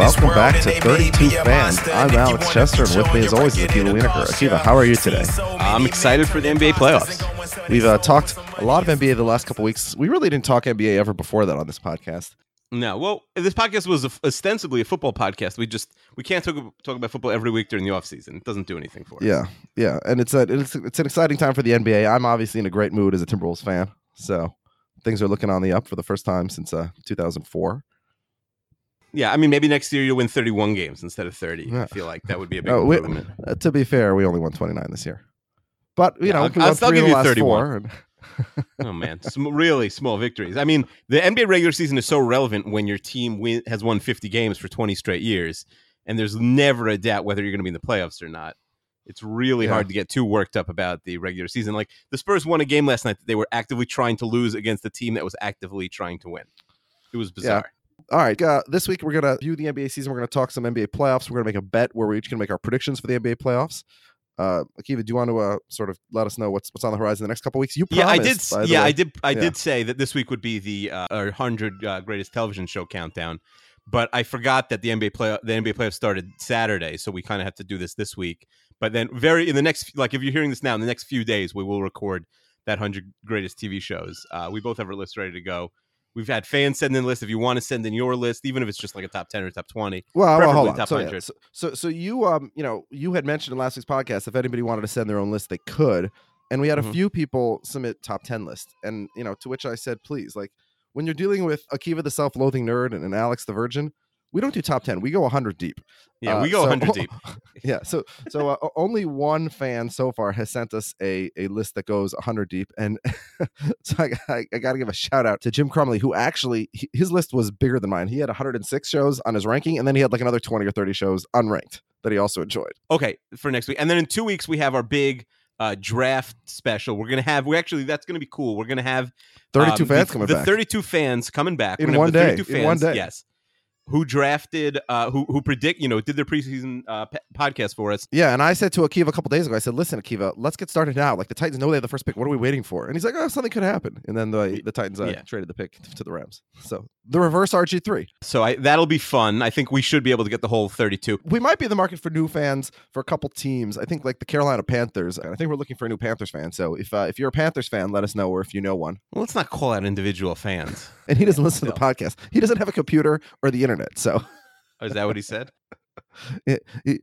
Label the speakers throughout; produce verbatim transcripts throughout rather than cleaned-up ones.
Speaker 1: Welcome back to thirty-two Fans. I'm Alex Chester, and with me as always is Akiva Wienerker. Akiva, how are you today?
Speaker 2: I'm excited for the N B A playoffs.
Speaker 1: We've uh, talked a lot of N B A the last couple weeks. We really didn't talk N B A ever before that on this podcast.
Speaker 2: No, well, this podcast was a, ostensibly a football podcast. We just we can't talk, talk about football every week during the offseason. It doesn't do anything for us.
Speaker 1: Yeah, yeah, and it's a it's it's an exciting time for the N B A. I'm obviously in a great mood as a Timberwolves fan, so things are looking on the up for the first time since uh, two thousand four.
Speaker 2: Yeah, I mean, maybe next year you'll win thirty-one games instead of thirty. Yeah. I feel like that would be a big uh, improvement.
Speaker 1: We, uh, to be fair, we only won twenty-nine this year. But, you yeah, know,
Speaker 2: I'll,
Speaker 1: we
Speaker 2: I'll
Speaker 1: won
Speaker 2: still
Speaker 1: three
Speaker 2: give
Speaker 1: of the
Speaker 2: you
Speaker 1: last
Speaker 2: thirty-one.
Speaker 1: Four and
Speaker 2: oh, man. Some really small victories. I mean, the N B A regular season is so relevant when your team win, has won fifty games for twenty straight years, and there's never a doubt whether you're going to be in the playoffs or not. It's really yeah. hard to get too worked up about the regular season. Like, the Spurs won a game last night that they were actively trying to lose against a team that was actively trying to win. It was bizarre.
Speaker 1: Yeah. All right, uh, this week we're going to view the N B A season. We're going to talk some N B A playoffs. We're going to make a bet where we're each going to make our predictions for the N B A playoffs. Uh, Akiva, do you want to uh, sort of let us know what's what's on the horizon the next couple of weeks? You promised,
Speaker 2: yeah, I did.
Speaker 1: By the
Speaker 2: yeah,
Speaker 1: way.
Speaker 2: I did. I
Speaker 1: yeah.
Speaker 2: did say that this week would be the uh, one hundred uh, greatest television show countdown, but I forgot that the N B A play the N B A playoffs started Saturday, so we kind of have to do this this week. But then, very in the next, like if you're hearing this now, in the next few days, we will record that one hundred greatest T V shows. Uh, we both have our lists ready to go. We've had fans send in lists. If you want to send in your list, even if it's just like a top ten or top twenty,
Speaker 1: well, well hold on.
Speaker 2: Top
Speaker 1: so,
Speaker 2: one hundred.
Speaker 1: Yeah. so, so, so you, um, you know, you had mentioned in last week's podcast if anybody wanted to send their own list, they could, and we had a mm-hmm. few people submit top ten lists, and you know, to which I said, please, like when you're dealing with Akiva the self-loathing nerd and, and Alex the virgin, we don't do top ten. We go one hundred deep.
Speaker 2: Yeah,
Speaker 1: uh,
Speaker 2: we go
Speaker 1: so,
Speaker 2: one hundred deep.
Speaker 1: yeah, so so uh, only one fan so far has sent us a, a list that goes one hundred deep, and so I, I, I got to give a shout out to Jim Crumley, who actually he, his list was bigger than mine. He had one hundred six shows on his ranking, and then he had like another twenty or thirty shows unranked that he also enjoyed.
Speaker 2: Okay, for next week, and then in two weeks we have our big uh, draft special. We're gonna have we actually that's gonna be cool. We're gonna have
Speaker 1: thirty-two
Speaker 2: um,
Speaker 1: fans
Speaker 2: the,
Speaker 1: coming
Speaker 2: the
Speaker 1: back.
Speaker 2: thirty-two fans coming back
Speaker 1: in one day.
Speaker 2: Fans,
Speaker 1: in one day,
Speaker 2: yes. Who drafted, uh, who who predict, you know, did their preseason uh, p- podcast for us.
Speaker 1: Yeah, and I said to Akiva a couple days ago, I said, listen, Akiva, let's get started now. Like, the Titans know they have the first pick. What are we waiting for? And he's like, oh, something could happen. And then the the Titans uh, yeah. traded the pick to the Rams. So, the reverse R G three.
Speaker 2: So, I, that'll be fun. I think we should be able to get the whole thirty-two.
Speaker 1: We might be in the market for new fans for a couple teams. I think, like, the Carolina Panthers. I think we're looking for a new Panthers fan. So, if uh, if you're a Panthers fan, let us know, or if you know one.
Speaker 2: Well, let's not call out individual fans.
Speaker 1: And he doesn't listen to the podcast. He doesn't have a computer or the internet, so...
Speaker 2: Oh, is that what he said?
Speaker 1: it, he,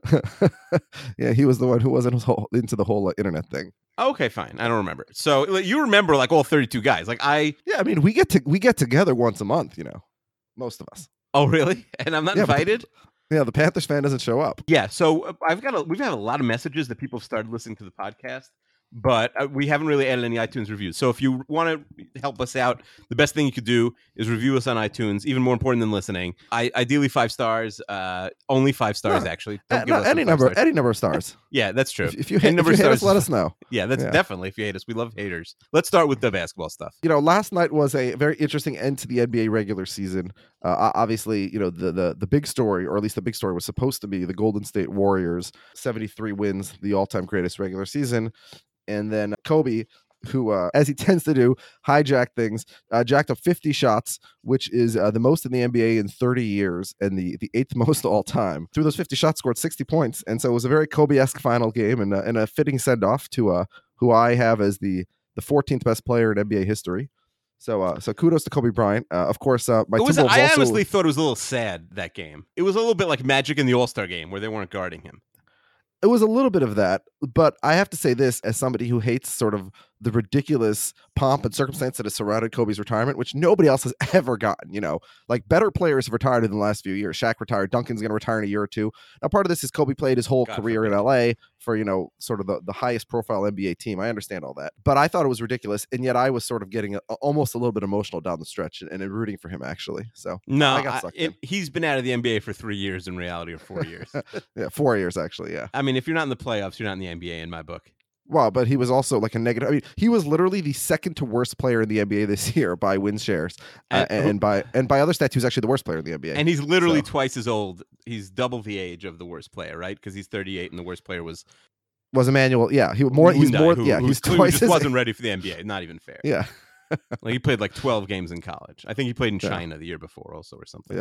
Speaker 1: yeah, he was the one who wasn't into the whole uh, internet thing.
Speaker 2: Okay, fine. I don't remember. So you remember like all thirty-two guys? Like I?
Speaker 1: Yeah, I mean we get to we get together once a month. You know, most of us.
Speaker 2: Oh, really? And I'm not
Speaker 1: yeah,
Speaker 2: invited?
Speaker 1: The, yeah, the Panthers fan doesn't show up.
Speaker 2: Yeah. So uh, I've got a, we've had a lot of messages that people have started listening to the podcast. But uh, we haven't really added any iTunes reviews. So if you want to help us out, the best thing you could do is review us on iTunes. Even more important than listening. I, ideally five stars. Uh, only five stars,
Speaker 1: no,
Speaker 2: actually.
Speaker 1: Don't uh, give no, us any number.
Speaker 2: Stars.
Speaker 1: Any number of stars.
Speaker 2: Yeah, that's true.
Speaker 1: If, if you, hate, if you hate us, let us know.
Speaker 2: Yeah, that's
Speaker 1: yeah.
Speaker 2: definitely if you hate us. We love haters. Let's start with the basketball stuff.
Speaker 1: You know, last night was a very interesting end to the N B A regular season. Uh, obviously, you know, the, the the big story, or at least the big story, was supposed to be the Golden State Warriors, seventy-three wins, the all-time greatest regular season. And then Kobe, who, uh, as he tends to do, hijacked things, uh, jacked up fifty shots, which is uh, the most in the N B A in thirty years and the, the eighth most all time. Through those fifty shots, scored sixty points. And so it was a very Kobe-esque final game and, uh, and a fitting send-off to uh, who I have as the, the fourteenth best player in N B A history. So uh, so kudos to Kobe Bryant. Uh, of course, uh, my
Speaker 2: was, I
Speaker 1: also...
Speaker 2: honestly thought it was a little sad, that game. It was a little bit like Magic in the All-Star game where they weren't guarding him.
Speaker 1: It was a little bit of that, but I have to say this as somebody who hates sort of the ridiculous pomp and circumstance that has surrounded Kobe's retirement, which nobody else has ever gotten. You know, like better players have retired in the last few years. Shaq retired. Duncan's going to retire in a year or two. Now, part of this is Kobe played his whole God career forbid. in L A for, you know, sort of the, the highest profile N B A team. I understand all that, but I thought it was ridiculous. And yet I was sort of getting a, almost a little bit emotional down the stretch and, and rooting for him, actually. So
Speaker 2: no,
Speaker 1: I got sucked
Speaker 2: I, it, he's been out of the N B A for three years in reality, or four years.
Speaker 1: yeah, four years, actually. Yeah.
Speaker 2: I mean, if you're not in the playoffs, you're not in the N B A in my book.
Speaker 1: Well, but he was also like a negative. I mean, he was literally the second to worst player in the N B A this year by win shares, uh, and, and by and by other stats, he was actually the worst player in the N B A.
Speaker 2: And he's literally
Speaker 1: so.
Speaker 2: twice as old. He's double the age of the worst player, right? Because he's thirty-eight, and the worst player was
Speaker 1: was Emmanuel. Yeah, he more. He's
Speaker 2: Hyundai,
Speaker 1: more.
Speaker 2: Who,
Speaker 1: yeah,
Speaker 2: who
Speaker 1: he's
Speaker 2: clearly
Speaker 1: twice.
Speaker 2: Just
Speaker 1: as,
Speaker 2: wasn't ready for the N B A. Not even fair.
Speaker 1: Yeah,
Speaker 2: like he played like twelve games in college. I think he played in
Speaker 1: yeah.
Speaker 2: China the year before, also, or something.
Speaker 1: Yeah.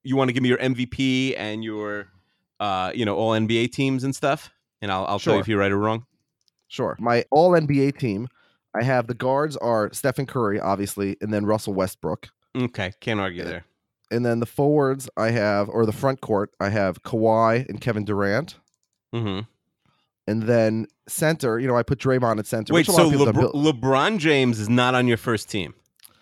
Speaker 2: you want to give me your M V P and your uh, you know, all N B A teams and stuff, and I'll I'll tell you
Speaker 1: Sure.
Speaker 2: if you're right or wrong.
Speaker 1: Sure. My all N B A team, I have the guards are Stephen Curry, obviously, and then Russell Westbrook.
Speaker 2: Okay, can't argue
Speaker 1: Yeah.
Speaker 2: there.
Speaker 1: And then the forwards I have, or the front court, I have Kawhi and Kevin Durant.
Speaker 2: Mm-hmm.
Speaker 1: And then center, you know, I put Draymond at center.
Speaker 2: Wait,
Speaker 1: which a lot
Speaker 2: so
Speaker 1: of people
Speaker 2: Lebr-
Speaker 1: don't build-
Speaker 2: LeBron James is not on your first team?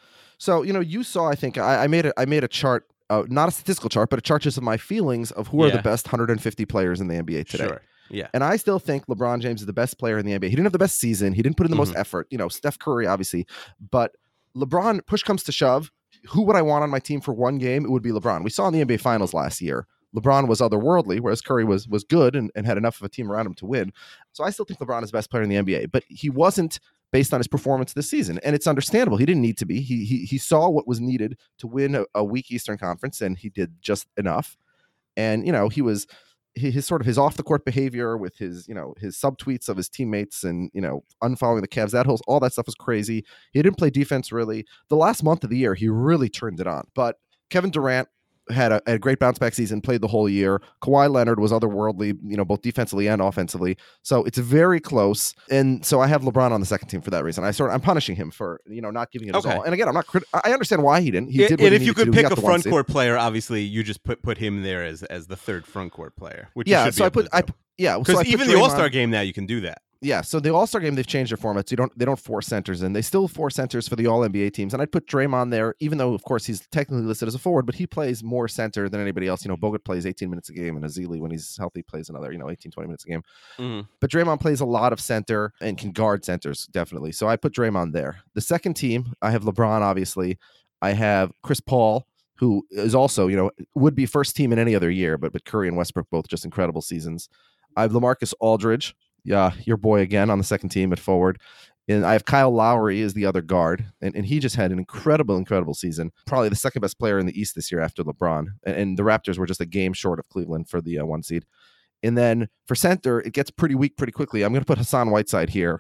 Speaker 1: So, you know, you saw, I think, I, I made a, I made a chart, uh, not a statistical chart, but a chart just of my feelings of who are
Speaker 2: Yeah.
Speaker 1: the best one hundred fifty players in the N B A today.
Speaker 2: Sure. Yeah.
Speaker 1: And I still think LeBron James is the best player in the N B A. He didn't have the best season. He didn't put in the most
Speaker 2: Mhm.
Speaker 1: effort. You know, Steph Curry, obviously. But LeBron, push comes to shove, who would I want on my team for one game? It would be LeBron. We saw in the N B A Finals last year. LeBron was otherworldly, whereas Curry was was good and, and had enough of a team around him to win. So I still think LeBron is the best player in the N B A. But he wasn't based on his performance this season. And it's understandable. He didn't need to be. He he, he saw what was needed to win a, a weak Eastern Conference, and he did just enough. And, you know, he was his, his sort of his off the court behavior with his, you know, his subtweets of his teammates and, you know, unfollowing the Cavs, that whole, all that stuff was crazy. He didn't play defense really. The last month of the year, he really turned it on. But Kevin Durant had a, had a great bounce back season, played the whole year. Kawhi Leonard was otherworldly, you know, both defensively and offensively. So it's very close. And so I have LeBron on the second team for that reason. I sort of, I'm punishing him for, you know, not giving it his
Speaker 2: Okay.
Speaker 1: all. And again, I'm not crit- I understand why he didn't. He
Speaker 2: And-
Speaker 1: did what
Speaker 2: and
Speaker 1: he
Speaker 2: if you
Speaker 1: needed to
Speaker 2: could
Speaker 1: do. He
Speaker 2: pick
Speaker 1: got
Speaker 2: a
Speaker 1: the one
Speaker 2: front
Speaker 1: seed.
Speaker 2: court player, obviously you just put put him there as as the third front court player. Which you
Speaker 1: Yeah,
Speaker 2: should
Speaker 1: so
Speaker 2: be
Speaker 1: I
Speaker 2: able
Speaker 1: put
Speaker 2: to
Speaker 1: I
Speaker 2: do.
Speaker 1: yeah, so
Speaker 2: Because
Speaker 1: I put
Speaker 2: even the
Speaker 1: Draymond-
Speaker 2: All Star game now you can do that.
Speaker 1: Yeah, so the All-Star game, they've changed their format. So you don't they don't force centers in. They still force centers for the all N B A teams. And I'd put Draymond there, even though, of course, he's technically listed as a forward, but he plays more center than anybody else. You know, Bogut plays eighteen minutes a game, and Azili, when he's healthy, plays another, you know, eighteen, twenty minutes a game.
Speaker 2: Mhm.
Speaker 1: But Draymond plays a lot of center and can guard centers, definitely. So I put Draymond there. The second team, I have LeBron, obviously. I have Chris Paul, who is also, you know, would be first team in any other year, but but Curry and Westbrook both just incredible seasons. I have LaMarcus Aldridge, yeah, your boy again on the second team at forward. And I have Kyle Lowry as the other guard, and, and he just had an incredible, incredible season. Probably the second best player in the East this year after LeBron. And, and the Raptors were just a game short of Cleveland for the uh, one seed. And then for center, it gets pretty weak pretty quickly. I'm going to put Hassan Whiteside here.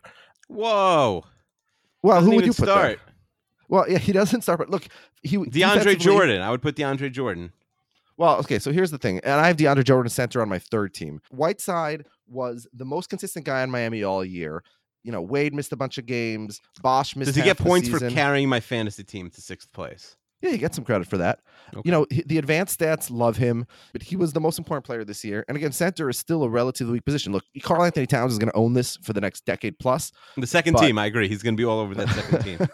Speaker 2: Whoa.
Speaker 1: Well,
Speaker 2: Doesn't
Speaker 1: who would
Speaker 2: even
Speaker 1: you put
Speaker 2: start.
Speaker 1: there? Well, yeah, he doesn't start, but look, he
Speaker 2: DeAndre
Speaker 1: defensively-
Speaker 2: Jordan. I would put DeAndre Jordan.
Speaker 1: Well, okay, so here's the thing. And I have DeAndre Jordan center on my third team. Whiteside was the most consistent guy in Miami all year. You know, Wade missed a bunch of games. Bosch missed
Speaker 2: Does he
Speaker 1: half
Speaker 2: get
Speaker 1: the
Speaker 2: points for
Speaker 1: season.
Speaker 2: carrying my fantasy team to sixth place?
Speaker 1: Yeah, you get some credit for that.
Speaker 2: Okay.
Speaker 1: You know, h- the advanced stats love him, but he was the most important player this year. And again, center is still a relatively weak position. Look, Karl Anthony Towns is going to own this for the next decade plus.
Speaker 2: The second
Speaker 1: But-
Speaker 2: team, I agree. He's going to be all over that second team.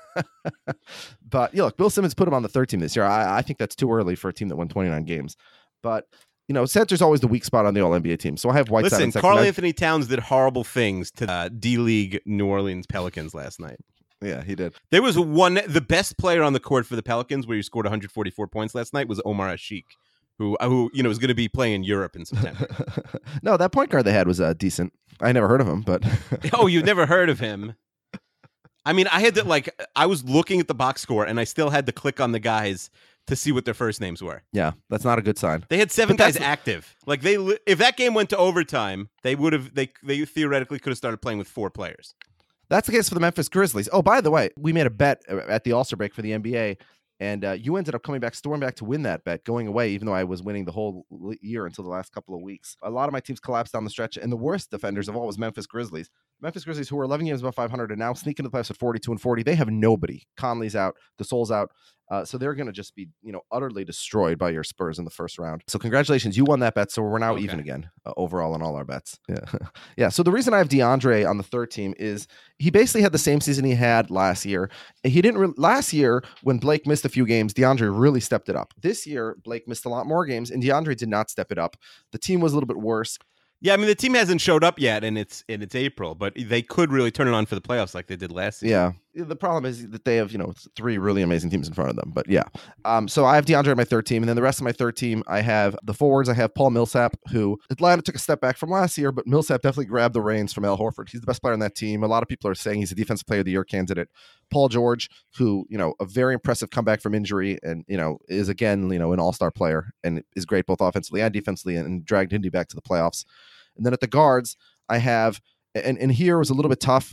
Speaker 1: But, you know, look, Bill Simmons put him on the third team this year. I, I think that's too early for a team that won twenty-nine games. But, you know, center's always the weak spot on the All N B A team. So I have Whiteside
Speaker 2: Listen,
Speaker 1: in second.
Speaker 2: Carl
Speaker 1: I-
Speaker 2: Anthony Towns did horrible things to uh, D-League New Orleans Pelicans last night.
Speaker 1: Yeah, he did.
Speaker 2: There was one, the best player on the court for the Pelicans, where he scored one hundred forty-four points last night, was Omar Ashik, who, who you know, is going to be playing in Europe in September.
Speaker 1: No, that point guard they had was uh, decent. I never heard of him, but
Speaker 2: Oh, you've never heard of him? I mean, I had to, like, I was looking at the box score, and I still had to click on the guys to see what their first names were.
Speaker 1: yeah, that's not a good sign.
Speaker 2: They had seven
Speaker 1: But
Speaker 2: guys
Speaker 1: that's-
Speaker 2: active. Like, they, li- if that game went to overtime, they would have, they, they theoretically could have started playing with four players.
Speaker 1: That's the case for the Memphis Grizzlies. Oh, by the way, we made a bet uh, at the All-Star break for the N B A, and uh, you ended up coming back, storming back to win that bet, going away, even though I was winning the whole l- year until the last couple of weeks. A lot of my teams collapsed down the stretch, and the worst defenders of all was Memphis Grizzlies. Memphis Grizzlies, who were eleven games above five hundred and now sneaking into the playoffs at forty-two and forty, they have nobody. Conley's out, Gasol's out. Uh, so they're going to just be, you know, utterly destroyed by your Spurs in the first round. So congratulations, you won that bet. So we're now
Speaker 2: Okay.
Speaker 1: even again uh, overall on all our bets. Yeah, yeah. So the reason I have DeAndre on the third team is he basically had the same season he had last year. He didn't re- last year when Blake missed a few games. DeAndre really stepped it up. This year, Blake missed a lot more games, and DeAndre did not step it up. The team was a little bit worse.
Speaker 2: Yeah, I mean, the team hasn't showed up yet, and it's and it's April, but they could really turn it on for the playoffs like they did last season.
Speaker 1: Yeah. The problem is that they have, you know, three really amazing teams in front of them. But yeah. Um, so I have DeAndre on my third team. And then the rest of my third team, I have the forwards. I have Paul Millsap, who Atlanta took a step back from last year, but Millsap definitely grabbed the reins from Al Horford. He's the best player on that team. A lot of people are saying he's a defensive player of the year candidate. Paul George, who, you know, a very impressive comeback from injury and, you know, is again, you know, an all-star player and is great both offensively and defensively and, and dragged Indy back to the playoffs. And then at the guards, I have, and, and here was a little bit tough.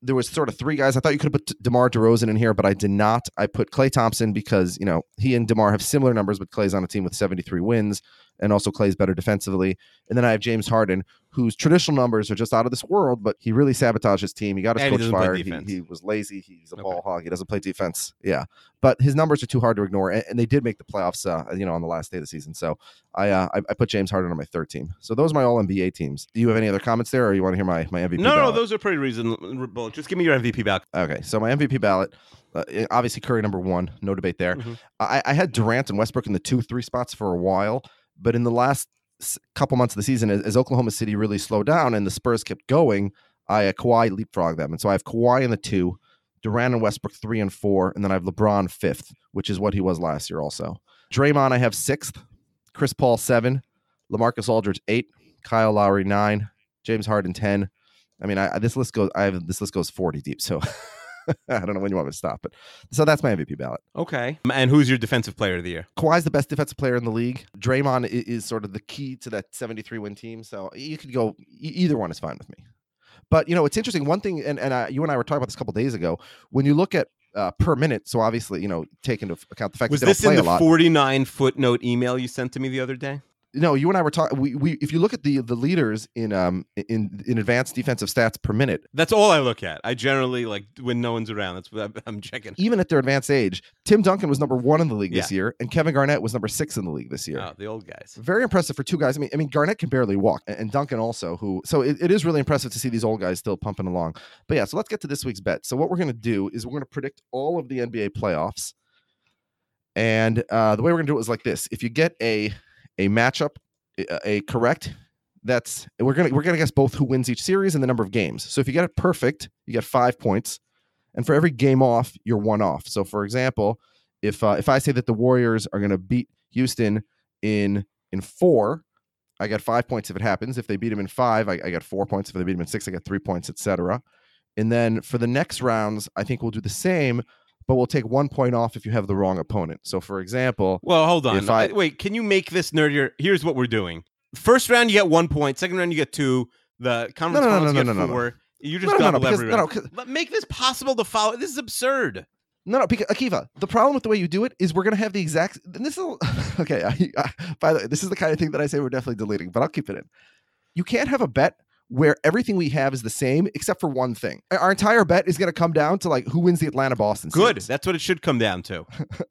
Speaker 1: there was sort of three guys. I thought you could have put DeMar DeRozan in here, but I did not. I put Klay Thompson because, you know, he and DeMar have similar numbers, but Klay's on a team with seventy-three wins, and also Klay's better defensively. And then I have James Harden, whose traditional numbers are just out of this world, but he really sabotaged his team. He got his
Speaker 2: And he
Speaker 1: coach
Speaker 2: doesn't play
Speaker 1: fired. He,
Speaker 2: defense.
Speaker 1: he was lazy. He's a
Speaker 2: Okay.
Speaker 1: ball hog. He doesn't play defense. Yeah. But his numbers are too hard to ignore, and, and they did make the playoffs, uh, you know, on the last day of the season. So I, uh, I I put James Harden on my third team. So those are my all N B A teams. Do you have any other comments there, or you want to hear my, my M V P
Speaker 2: No, no,
Speaker 1: ballot?
Speaker 2: those are pretty reasonable. Just give me your M V P ballot.
Speaker 1: Okay, so my M V P ballot, uh, obviously Curry number one, no debate there.
Speaker 2: Mhm.
Speaker 1: I, I had Durant and Westbrook in the two, three spots for a while, but in the last s- couple months of the season, as, as Oklahoma City really slowed down and the Spurs kept going, I uh, Kawhi leapfrogged them, and so I have Kawhi in the two, Durant and Westbrook three and four, and then I have LeBron fifth, which is what he was last year also. Draymond I have sixth, Chris Paul seven, LaMarcus Aldridge eight, Kyle Lowry nine, James Harden ten. I mean, I, this list goes. I have this list goes forty deep, so I don't know when you want me to stop. But so that's my M V P ballot.
Speaker 2: Okay. And who's your defensive player of the year?
Speaker 1: Kawhi's the best defensive player in the league. Draymond is, is sort of the key to that seventy-three win team. So you could go e- either one is fine with me. But you know, it's interesting. One thing, and and uh, you and I were talking about this a couple days ago. When you look at uh, per minute, so obviously, you know, take into account the fact
Speaker 2: Was
Speaker 1: that they
Speaker 2: this
Speaker 1: don't play
Speaker 2: in
Speaker 1: a
Speaker 2: the
Speaker 1: lot.
Speaker 2: forty-nine footnote email you sent to me the other day?
Speaker 1: No, you and I were talking. We, we if you look at the the leaders in um in in advanced defensive stats per minute,
Speaker 2: That's all I look at. I generally, like, when no one's around, that's what I'm- I'm checking.
Speaker 1: even at their advanced age, Tim Duncan was number one in the league this
Speaker 2: Yeah.
Speaker 1: year, and Kevin Garnett was number six in the league this year.
Speaker 2: Oh, the old guys.
Speaker 1: Very impressive for two guys. I mean, I mean, Garnett can barely walk, and, and Duncan also. Who so it, it is really impressive to see these old guys still pumping along. But yeah, so let's get to this week's bet. So what we're going to do is we're going to predict all of the N B A playoffs, and uh, the way we're going to do it is like this: if you get a a matchup, a, a correct, that's we're gonna we're gonna guess both who wins each series and the number of games. So if you get it perfect, you get five points, and for every game off, you're one off. So for example, if uh, if I say that the Warriors are going to beat Houston in in four, I get five points if it happens. If they beat them in five, I, I get four points. If they beat them in six, I get three points, et cetera. And then for the next rounds, I think we'll do the same, but we'll take one point off if you have the wrong opponent. So for example,
Speaker 2: Well, hold on.
Speaker 1: If I-
Speaker 2: Wait, can you make this nerdier? Here's what we're doing. First round, you get one point. Second round, you get two. The conference
Speaker 1: No, no, no,
Speaker 2: finals,
Speaker 1: no,
Speaker 2: you
Speaker 1: no,
Speaker 2: get
Speaker 1: no, no.
Speaker 2: four. You just
Speaker 1: No, no, no,
Speaker 2: double
Speaker 1: because-
Speaker 2: every
Speaker 1: no, no,
Speaker 2: round.
Speaker 1: 'cause-
Speaker 2: Let- Make this possible to follow. This is absurd.
Speaker 1: no, no, because Akiva, the problem with the way you do it is we're going to have the exact. And this is okay. I, I, by the way, this is the kind of thing that I say we're definitely deleting, but I'll keep it in. You can't have a bet where everything we have is the same except for one thing. Our entire bet is going to come down to like who wins the Atlanta Boston
Speaker 2: Good.
Speaker 1: series.
Speaker 2: That's what it should come down to.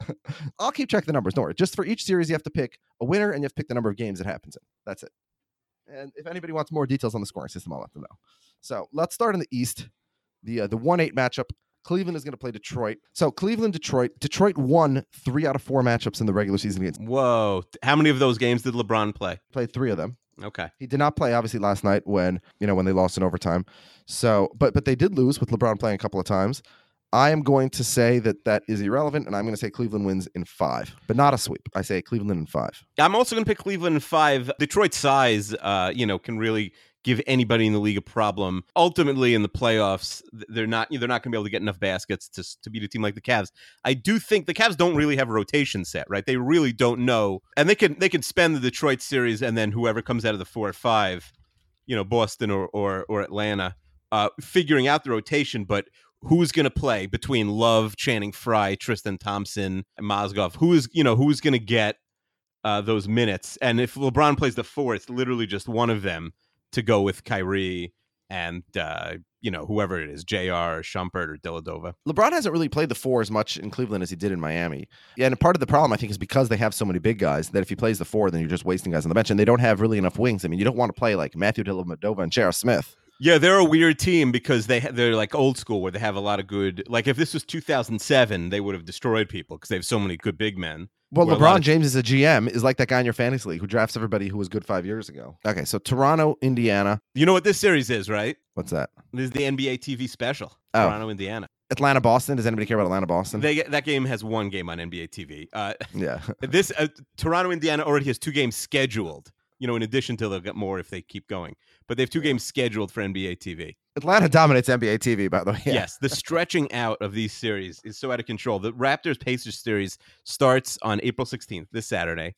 Speaker 1: I'll keep track of the numbers. Don't worry. Just for each series, you have to pick a winner and you have to pick the number of games it happens in. That's it. And if anybody wants more details on the scoring system, I'll let them know. So let's start in the East. The uh, the one eight matchup. Cleveland is going to play Detroit. So Cleveland, Detroit. Detroit won three out of four matchups in the regular season against.
Speaker 2: Whoa. How many of those games did LeBron play?
Speaker 1: Played three of them.
Speaker 2: Okay.
Speaker 1: He did not play obviously last night when you know when they lost in overtime. So, but but they did lose with LeBron playing a couple of times. I am going to say that that is irrelevant, and I'm going to say Cleveland wins in five, but not a sweep. I say Cleveland in five.
Speaker 2: I'm also going to pick Cleveland in five. Detroit's size, uh, you know, can really give anybody in the league a problem. Ultimately, in the playoffs, they're not they're not going to be able to get enough baskets to to beat a team like the Cavs. I do think the Cavs don't really have a rotation set, right? They really don't know, and they can they can spend the Detroit series, and then whoever comes out of the four or five, you know, Boston or or, or Atlanta, uh, figuring out the rotation, but. Who's going to play between Love, Channing Frye, Tristan Thompson, and Mozgov? Who is, you know, who's going to get uh, those minutes? And if LeBron plays the four, it's literally just one of them to go with Kyrie and, uh, you know, whoever it is, J R or Shumpert or Deladova.
Speaker 1: LeBron hasn't really played the four as much in Cleveland as he did in Miami. Yeah, and part of the problem, I think, is because they have so many big guys that if he plays the four, then you're just wasting guys on the bench, and they don't have really enough wings. I mean, you don't want to play like Matthew Dellavedova and J R Smith.
Speaker 2: Yeah, they're a weird team because they they're like old school where they have a lot of good. Like if this was two thousand seven, they would have destroyed people because they have so many good big men.
Speaker 1: Well,
Speaker 2: Where a lot
Speaker 1: LeBron
Speaker 2: of-
Speaker 1: James is a G M, is like that guy in your fantasy league who drafts everybody who was good five years ago. Okay, so Toronto, Indiana.
Speaker 2: You know what this series is, right?
Speaker 1: What's that?
Speaker 2: This is the N B A T V special.
Speaker 1: Oh.
Speaker 2: Toronto, Indiana.
Speaker 1: Atlanta, Boston. Does anybody care about Atlanta, Boston?
Speaker 2: They get, that game has one game on N B A T V. Uh,
Speaker 1: yeah.
Speaker 2: this uh, Toronto, Indiana already has two games scheduled. You know, in addition to they'll get more if they keep going. But they have two games scheduled for N B A T V.
Speaker 1: Atlanta dominates N B A T V, by the way. Yeah.
Speaker 2: Yes, the stretching out of these series is so out of control. The Raptors-Pacers series starts on April sixteenth, this Saturday,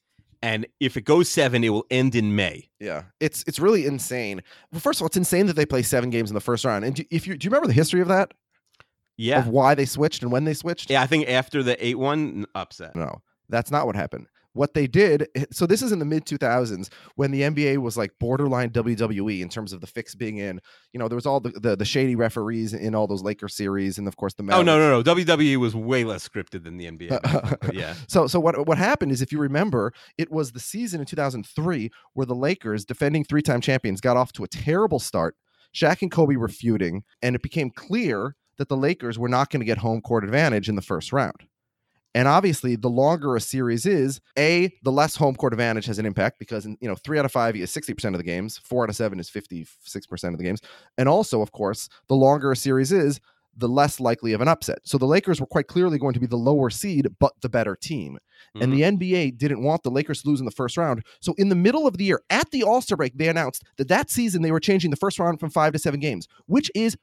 Speaker 2: And if it goes seven, it will end in May.
Speaker 1: Yeah, it's it's really insane. Well, first of all, it's insane that they play seven games in the first round. And do, if you do you remember the history of that?
Speaker 2: Yeah.
Speaker 1: Of why they switched and when they switched?
Speaker 2: Yeah, I think after the eight one upset.
Speaker 1: No, that's not what happened. What they did, so this is in the mid two thousands when the N B A was like borderline W W E in terms of the fix being in. You know, there was all the, the, the shady referees in all those Lakers series, and of course the
Speaker 2: oh no no no W W E was way less scripted than the N B A. But yeah.
Speaker 1: So so what what happened is, if you remember, it was the season in two thousand three where the Lakers, defending three-time champions, got off to a terrible start. Shaq and Kobe were feuding, and it became clear that the Lakers were not going to get home court advantage in the first round. And obviously, the longer a series is, A, the less home court advantage has an impact because, you know, three out of five is sixty percent of the games. Four out of seven is fifty-six percent of the games. And also, of course, the longer a series is, the less likely of an upset. So the Lakers were quite clearly going to be the lower seed, but the better team. Mm-hmm. And the N B A didn't want the Lakers to lose in the first round. So in the middle of the year, at the All-Star break, they announced that that season they were changing the first round from five to seven games, which is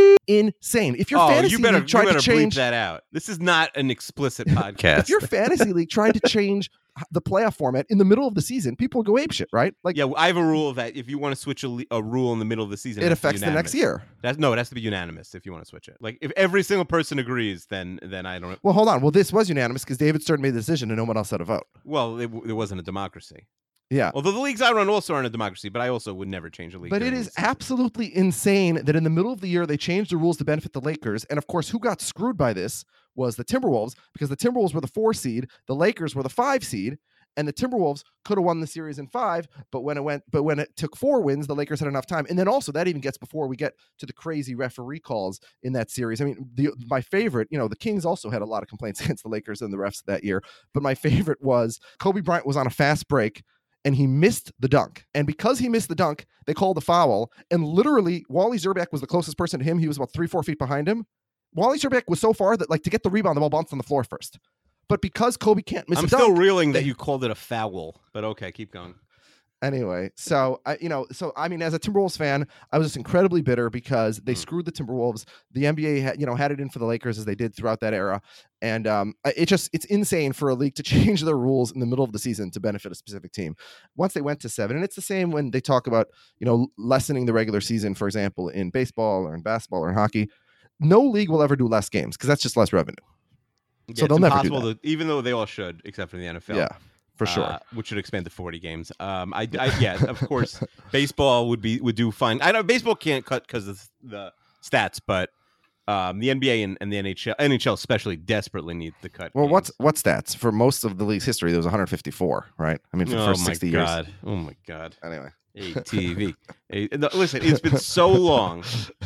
Speaker 1: insane. If your
Speaker 2: oh,
Speaker 1: fantasy
Speaker 2: you better,
Speaker 1: league tried
Speaker 2: you better
Speaker 1: to change
Speaker 2: bleep that out. This is not an explicit podcast.
Speaker 1: If your fantasy league tried to change the playoff format in the middle of the season, people would go apeshit, right? Like,
Speaker 2: yeah, I have a rule that if you want to switch a, a rule in the middle of the season,
Speaker 1: it,
Speaker 2: it
Speaker 1: affects the next year.
Speaker 2: That's, no, it has to be unanimous if you want to switch it. Like, if every single person agrees, then then I don't.
Speaker 1: Well, hold on. Well, this was unanimous because David Stern made the decision and no one else had a vote.
Speaker 2: Well, it, it wasn't a democracy.
Speaker 1: Yeah.
Speaker 2: Although the leagues I run also aren't a democracy, but I also would never change a league.
Speaker 1: But it is absolutely insane that in the middle of the year they changed the rules to benefit the Lakers. And of course, who got screwed by this was the Timberwolves, because the Timberwolves were the four seed, the Lakers were the five seed, and the Timberwolves could have won the series in five. But when it went, but when it took four wins, the Lakers had enough time. And then also that even gets before we get to the crazy referee calls in that series. I mean, the, my favorite, you know, the Kings also had a lot of complaints against the Lakers and the refs that year. But my favorite was Kobe Bryant was on a fast break, and he missed the dunk. And because he missed the dunk, they called the foul. And literally, Wally Zerbeck was the closest person to him. He was about three, four feet behind him. Wally Zerbeck was so far that, like, to get the rebound, the ball bounced on the floor first. But because Kobe can't miss
Speaker 2: I'm
Speaker 1: a dunk...
Speaker 2: I'm still reeling that you called it a foul. But okay, keep going.
Speaker 1: Anyway, so, I, you know, so, I mean, as a Timberwolves fan, I was just incredibly bitter because they mm. screwed the Timberwolves. The N B A, had, you know, had it in for the Lakers as they did throughout that era. And um, it just, it's insane for a league to change their rules in the middle of the season to benefit a specific team. Once they went to seven, and it's the same when they talk about, you know, lessening the regular season, for example, in baseball or in basketball or in hockey. No league will ever do less games because that's just less revenue.
Speaker 2: Yeah,
Speaker 1: so they'll never do
Speaker 2: that. To, even though they all should, except for the N F L.
Speaker 1: Yeah. For sure,
Speaker 2: uh, which should expand to forty games. Um, I, I yeah, of course, baseball would be would do fine. I know baseball can't cut because of the stats, but um, the N B A and, and the N H L, N H L especially, desperately need the cut.
Speaker 1: Well,
Speaker 2: games.
Speaker 1: what's what stats for most of the league's history? There was one hundred fifty-four, right? I mean, for the
Speaker 2: oh
Speaker 1: first
Speaker 2: my
Speaker 1: sixty
Speaker 2: God.
Speaker 1: years.
Speaker 2: Oh my God!
Speaker 1: Anyway,
Speaker 2: A T V. A, no, listen, it's been so long.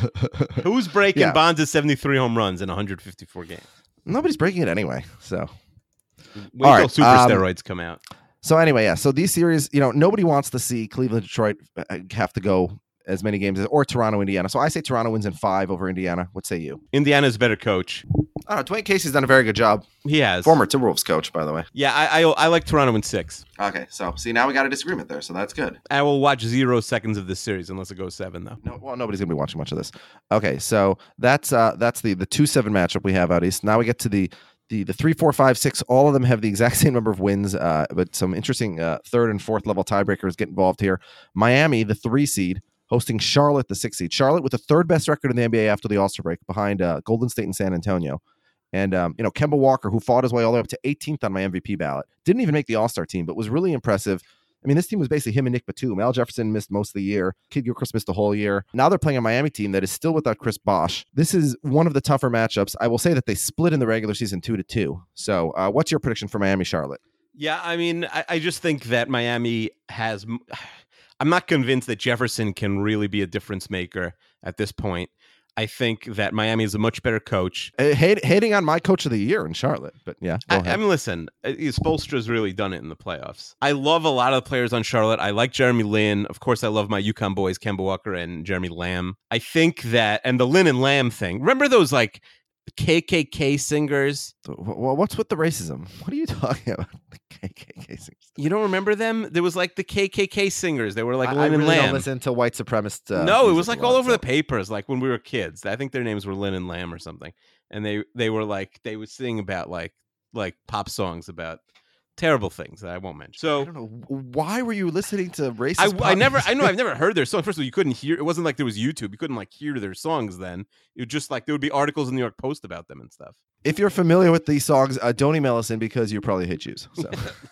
Speaker 2: Who's breaking
Speaker 1: yeah.
Speaker 2: Bonds' seventy-three home runs in one hundred fifty-four games?
Speaker 1: Nobody's breaking it anyway. So.
Speaker 2: Wait
Speaker 1: All
Speaker 2: till
Speaker 1: right,
Speaker 2: super
Speaker 1: um,
Speaker 2: steroids come out.
Speaker 1: So anyway, yeah. So these series, you know, nobody wants to see Cleveland, Detroit have to go as many games as, or Toronto, Indiana. So I say Toronto wins in five over Indiana. What say you?
Speaker 2: Indiana's a better coach.
Speaker 1: I don't know. Dwayne Casey's done a very good job.
Speaker 2: He has.
Speaker 1: Former Timberwolves coach, by the way.
Speaker 2: Yeah, I, I I like Toronto in six.
Speaker 1: Okay, so see, now we got a disagreement there, so that's good.
Speaker 2: I will watch zero seconds of this series unless it goes seven, though.
Speaker 1: No, well, nobody's gonna be watching much of this. Okay, so that's uh that's the the two seven matchup we have out east. Now we get to the. The the three, four, five, six, all of them have the exact same number of wins, uh, but some interesting uh, third and fourth level tiebreakers get involved here. Miami, the three seed, hosting Charlotte, the six seed. Charlotte with the third best record in the N B A after the All-Star break, behind uh, Golden State and San Antonio. And um, you know, Kemba Walker, who fought his way all the way up to eighteenth on my M V P ballot, didn't even make the All-Star team, but was really impressive. I mean, this team was basically him and Nick Batum. Al Jefferson missed most of the year. Kid Gilchrist missed the whole year. Now they're playing a Miami team that is still without Chris Bosh. This is one of the tougher matchups. I will say that they split in the regular season two to two. So uh, what's your prediction for Miami, Charlotte?
Speaker 2: Yeah, I mean, I, I just think that Miami has... I'm not convinced that Jefferson can really be a difference maker at this point. I think that Miami is a much better coach.
Speaker 1: Uh, hate, hating on my coach of the year in Charlotte, but yeah. Go
Speaker 2: I,
Speaker 1: ahead.
Speaker 2: I mean, listen, Spoelstra's really done it in the playoffs. I love a lot of the players on Charlotte. I like Jeremy Lin. Of course, I love my UConn boys, Kemba Walker and Jeremy Lamb. I think that, and the Lin and Lamb thing. Remember those like K K K singers?
Speaker 1: Well, what's with the racism? What are you talking about? The K K K singers.
Speaker 2: You don't remember them? There was like the K K K singers. They were like
Speaker 1: I,
Speaker 2: Lin
Speaker 1: I
Speaker 2: and
Speaker 1: really
Speaker 2: Lamb.
Speaker 1: don't listen to white supremacist. Uh,
Speaker 2: no, it was like all
Speaker 1: lot,
Speaker 2: over
Speaker 1: so.
Speaker 2: the papers, like when we were kids. I think their names were Lin and Lamb or something. And they they were like they would sing about like like pop songs about terrible things that I won't mention. So
Speaker 1: I don't know why were you listening to racist.
Speaker 2: I,
Speaker 1: pop
Speaker 2: I never,
Speaker 1: music?
Speaker 2: I know I've never heard their song. First of all, you couldn't hear. It wasn't like there was YouTube. You couldn't like hear their songs then. It was just like there would be articles in the New York Post about them and stuff.
Speaker 1: If you're familiar with these songs, uh, don't email us in because you probably hate Jews. So.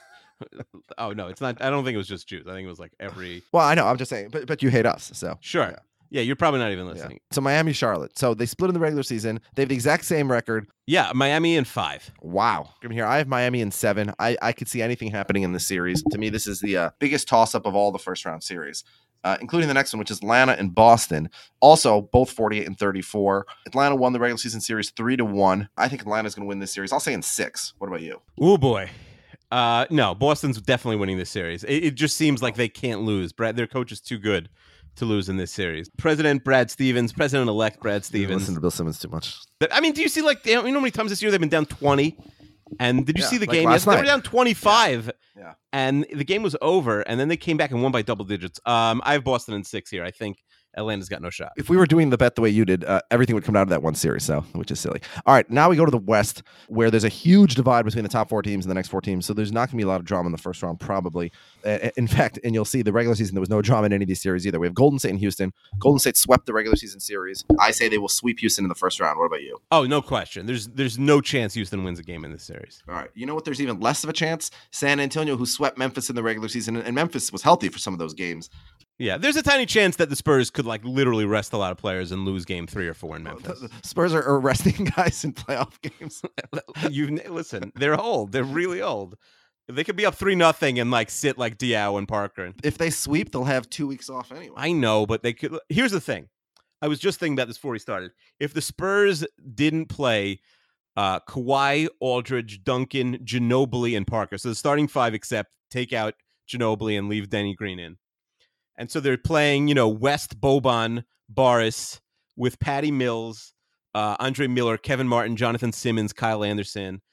Speaker 2: Oh no, it's not. I don't think it was just Jews. I think it was like every.
Speaker 1: Well, I know. I'm just saying, but but you hate us, so
Speaker 2: Sure.
Speaker 1: Yeah.
Speaker 2: Yeah, you're probably not even
Speaker 1: Yeah.
Speaker 2: listening.
Speaker 1: So Miami, Charlotte. So they split in the regular season. They have the exact same record.
Speaker 2: Yeah, Miami in five.
Speaker 1: Wow. Come here. I have Miami in seven. I, I could see anything happening in this series. To me, this is the uh, biggest toss-up of all the first-round series, uh, including the next one, which is Atlanta and Boston. Also, both forty-eight and thirty-four. Atlanta won the regular season series three to one. I think Atlanta's going to win this series. I'll say in six. What about you?
Speaker 2: Oh boy. Uh, no, Boston's definitely winning this series. It, it just seems like they can't lose. Brad, their coach is too good to lose in this series. President Brad Stevens, President-elect Brad
Speaker 1: You
Speaker 2: Stevens.
Speaker 1: listen to Bill Simmons too much.
Speaker 2: I mean, do you see like you know how many times this year they've been down twenty? And did you
Speaker 1: Yeah,
Speaker 2: see the
Speaker 1: like
Speaker 2: game?
Speaker 1: last
Speaker 2: Yes, they were
Speaker 1: night.
Speaker 2: down twenty-five.
Speaker 1: Yeah. Yeah.
Speaker 2: And the game was over, and then they came back and won by double digits. Um, I have Boston in six here. I think Atlanta's got no shot.
Speaker 1: If we were doing the bet the way you did, uh, everything would come down to that one series, so which is silly. All right, now we go to the West, where there's a huge divide between the top four teams and the next four teams. So there's not going to be a lot of drama in the first round, probably. Uh, in fact, and you'll see the regular season, there was no drama in any of these series either. We have Golden State and Houston. Golden State swept the regular season series. I say they will sweep Houston in the first round. What about you?
Speaker 2: Oh, no question. There's there's no chance Houston wins a game in this series.
Speaker 1: All right, you know what? There's even less of a chance. San Antonio, who swept Memphis in the regular season, and Memphis was healthy for some of those games.
Speaker 2: Yeah, there's a tiny chance that the Spurs could like literally rest a lot of players and lose game three or four in Memphis.
Speaker 1: The Spurs are arresting guys in playoff games.
Speaker 2: you listen, they're old. They're really old. They could be up three nothing and like sit like Diao and Parker.
Speaker 1: If they sweep, they'll have two weeks off anyway.
Speaker 2: I know, but they could. Here's the thing. I was just thinking about this before we started. If the Spurs didn't play uh, Kawhi, Aldridge, Duncan, Ginobili, and Parker, so the starting five, except take out Ginobili and leave Denny Green in. And so they're playing, you know, West, Boban, Boris with Patty Mills, uh, Andre Miller, Kevin Martin, Jonathan Simmons, Kyle Anderson.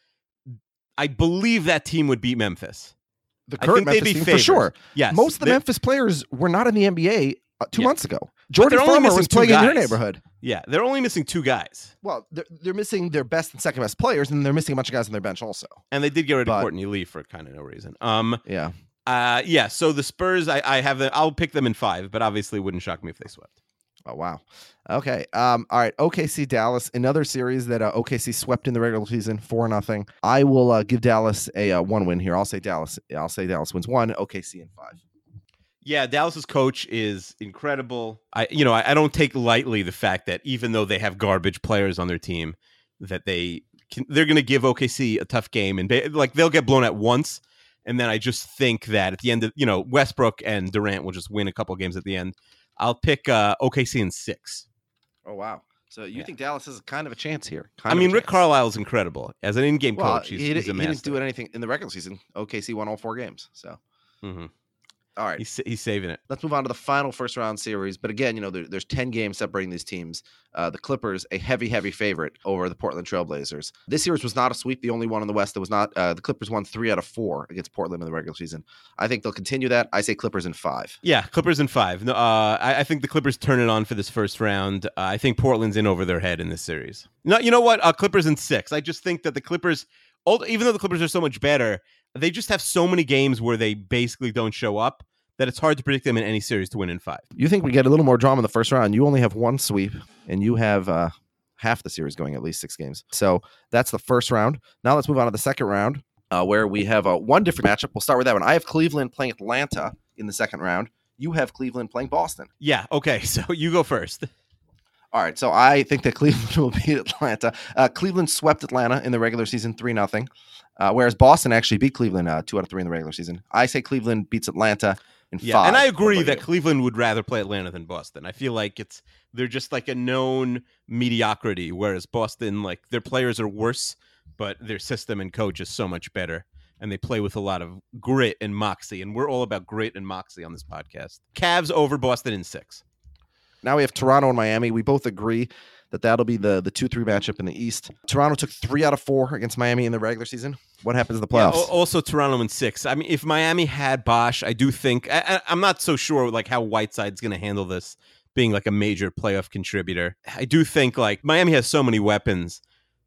Speaker 2: I believe that team would beat Memphis.
Speaker 1: The
Speaker 2: I
Speaker 1: current
Speaker 2: think they'd
Speaker 1: Memphis
Speaker 2: be
Speaker 1: team, for
Speaker 2: favorites.
Speaker 1: sure.
Speaker 2: Yes.
Speaker 1: Most of the
Speaker 2: They're-
Speaker 1: Memphis players were not in the N B A uh, two
Speaker 2: Yeah.
Speaker 1: months ago. Jordan
Speaker 2: they're only
Speaker 1: Farmer
Speaker 2: missing
Speaker 1: was
Speaker 2: two
Speaker 1: playing in your
Speaker 2: guys.
Speaker 1: neighborhood.
Speaker 2: Yeah, they're only missing two guys.
Speaker 1: Well, they're, they're missing their best and second best players, and they're missing a bunch of guys on their bench also.
Speaker 2: And they did get rid
Speaker 1: But-
Speaker 2: of Courtney Lee for kind of no reason. Um,
Speaker 1: Yeah.
Speaker 2: uh, yeah, so the Spurs, I, I have the, I'll pick them in five, but obviously it wouldn't shock me if they swept.
Speaker 1: Oh, wow. Okay. Um, all right. O K C Dallas, another series that uh, O K C swept in the regular season, four nothing. I will uh, give Dallas a uh, one win here. I'll say Dallas. I'll say Dallas wins one. O K C in five.
Speaker 2: Yeah, Dallas's coach is incredible. I, you know, I, I don't take lightly the fact that even though they have garbage players on their team, that they can, they're going to give O K C a tough game, and they, like they'll get blown at once. And then I just think that at the end of, you know, Westbrook and Durant will just win a couple games at the end. I'll pick uh, O K C in six.
Speaker 1: Oh, wow. So you
Speaker 2: Yeah.
Speaker 1: think Dallas has kind of a chance here? Kind
Speaker 2: I
Speaker 1: of a
Speaker 2: mean, Rick
Speaker 1: chance.
Speaker 2: Carlisle is incredible as an in-game
Speaker 1: Well,
Speaker 2: coach. He's,
Speaker 1: he,
Speaker 2: he's a
Speaker 1: he didn't
Speaker 2: master.
Speaker 1: do anything in the regular season. O K C won all four games. So,
Speaker 2: Mm-hmm.
Speaker 1: all right.
Speaker 2: He's he's saving it.
Speaker 1: Let's move on to the final first round series. But again, you know, there, there's ten games separating these teams. Uh, the Clippers, a heavy, heavy favorite over the Portland Trailblazers. This series was not a sweep. The only one in the West that was not. Uh, the Clippers won three out of four against Portland in the regular season. I think they'll continue that. I say Clippers in five.
Speaker 2: Yeah, Clippers in five. No, uh, I, I think the Clippers turn it on for this first round. Uh, I think Portland's in over their head in this series. No, you know what? Uh, Clippers in six. I just think that the Clippers, even though the Clippers are so much better, they just have so many games where they basically don't show up that it's hard to predict them in any series to win in five.
Speaker 1: You think we get a little more drama in the first round? You only have one sweep, and you have uh, half the series going at least six games. So that's the first round. Now let's move on to the second round, uh, where we have uh, one different matchup. We'll start with that one. I have Cleveland playing Atlanta in the second round. You have Cleveland playing Boston.
Speaker 2: Yeah, okay, so you go first.
Speaker 1: All right, so I think that Cleveland will beat Atlanta. Uh, Cleveland swept Atlanta in the regular season three nothing, uh, whereas Boston actually beat Cleveland uh, two out of three in the regular season. I say Cleveland beats Atlanta in
Speaker 2: Yeah,
Speaker 1: five.
Speaker 2: and I
Speaker 1: What
Speaker 2: agree
Speaker 1: about
Speaker 2: that
Speaker 1: you?
Speaker 2: Cleveland would rather play Atlanta than Boston. I feel like it's they're just like a known mediocrity, whereas Boston, like their players are worse, but their system and coach is so much better, and they play with a lot of grit and moxie, and we're all about grit and moxie on this podcast. Cavs over Boston in six.
Speaker 1: Now we have Toronto and Miami. We both agree that that'll be the the two three matchup in the East. Toronto took three out of four against Miami in the regular season. What happens in the
Speaker 2: Yeah,
Speaker 1: playoffs?
Speaker 2: al- also Toronto in six. I mean, if Miami had Bosch, I do think I, I- I'm not so sure like how Whiteside's going to handle this being like a major playoff contributor. I do think like Miami has so many weapons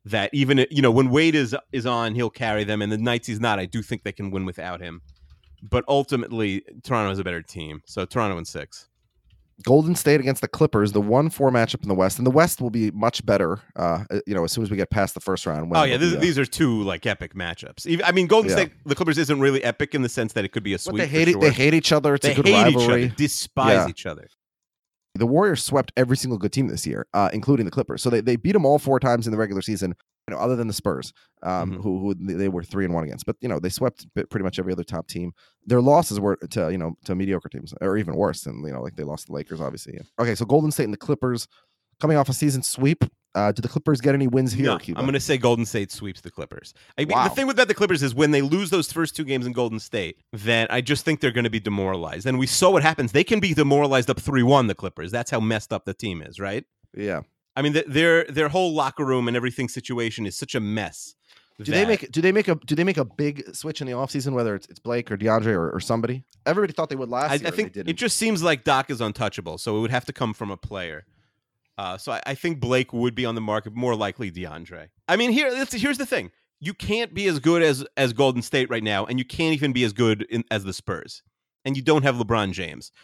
Speaker 2: that even, you know, when Wade is is on, he'll carry them, and the nights he's not, I do think they can win without him. But ultimately, Toronto is a better team. So Toronto in six.
Speaker 1: Golden State against the Clippers, the one four matchup in the West, and the West will be much better. Uh, you know, as soon as we get past the first round.
Speaker 2: Oh yeah, this,
Speaker 1: be, uh,
Speaker 2: these are two like epic matchups. Even, I mean, Golden
Speaker 1: yeah.
Speaker 2: State, the Clippers isn't really epic in the sense that it could be a sweep.
Speaker 1: But they hate
Speaker 2: for
Speaker 1: it.
Speaker 2: sure.
Speaker 1: They hate each other. It's
Speaker 2: they
Speaker 1: a good
Speaker 2: hate
Speaker 1: rivalry.
Speaker 2: Each other, despise
Speaker 1: yeah.
Speaker 2: each other.
Speaker 1: The Warriors swept every single good team this year, uh, including the Clippers. So they, they beat them all four times in the regular season, you know, other than the Spurs, um, mm-hmm. who, who they were three and one against. But, you know, they swept pretty much every other top team. Their losses were to, you know, to mediocre teams, or even worse than, you know, like they lost the Lakers, obviously. Okay, so Golden State and the Clippers coming off a season sweep. Uh, do the Clippers get any wins here?
Speaker 2: No, I'm going to say Golden State sweeps the Clippers. I mean,
Speaker 1: wow.
Speaker 2: The thing about the Clippers is when they lose those first two games in Golden State, then I just think they're going to be demoralized. And we saw what happens. They can be demoralized up three one, the Clippers. That's how messed up the team is, right?
Speaker 1: Yeah.
Speaker 2: I mean, the, their their whole locker room and everything situation is such a mess.
Speaker 1: Do that... they make do they make a do they make a big switch in the offseason, whether it's, it's Blake or DeAndre or, or somebody? Everybody thought they would last
Speaker 2: I,
Speaker 1: year.
Speaker 2: I think it just seems like Doc is untouchable, so it would have to come from a player. Uh, so I, I think Blake would be on the market, more likely DeAndre. I mean, here here's the thing: you can't be as good as as Golden State right now, and you can't even be as good in, as the Spurs, and you don't have LeBron James.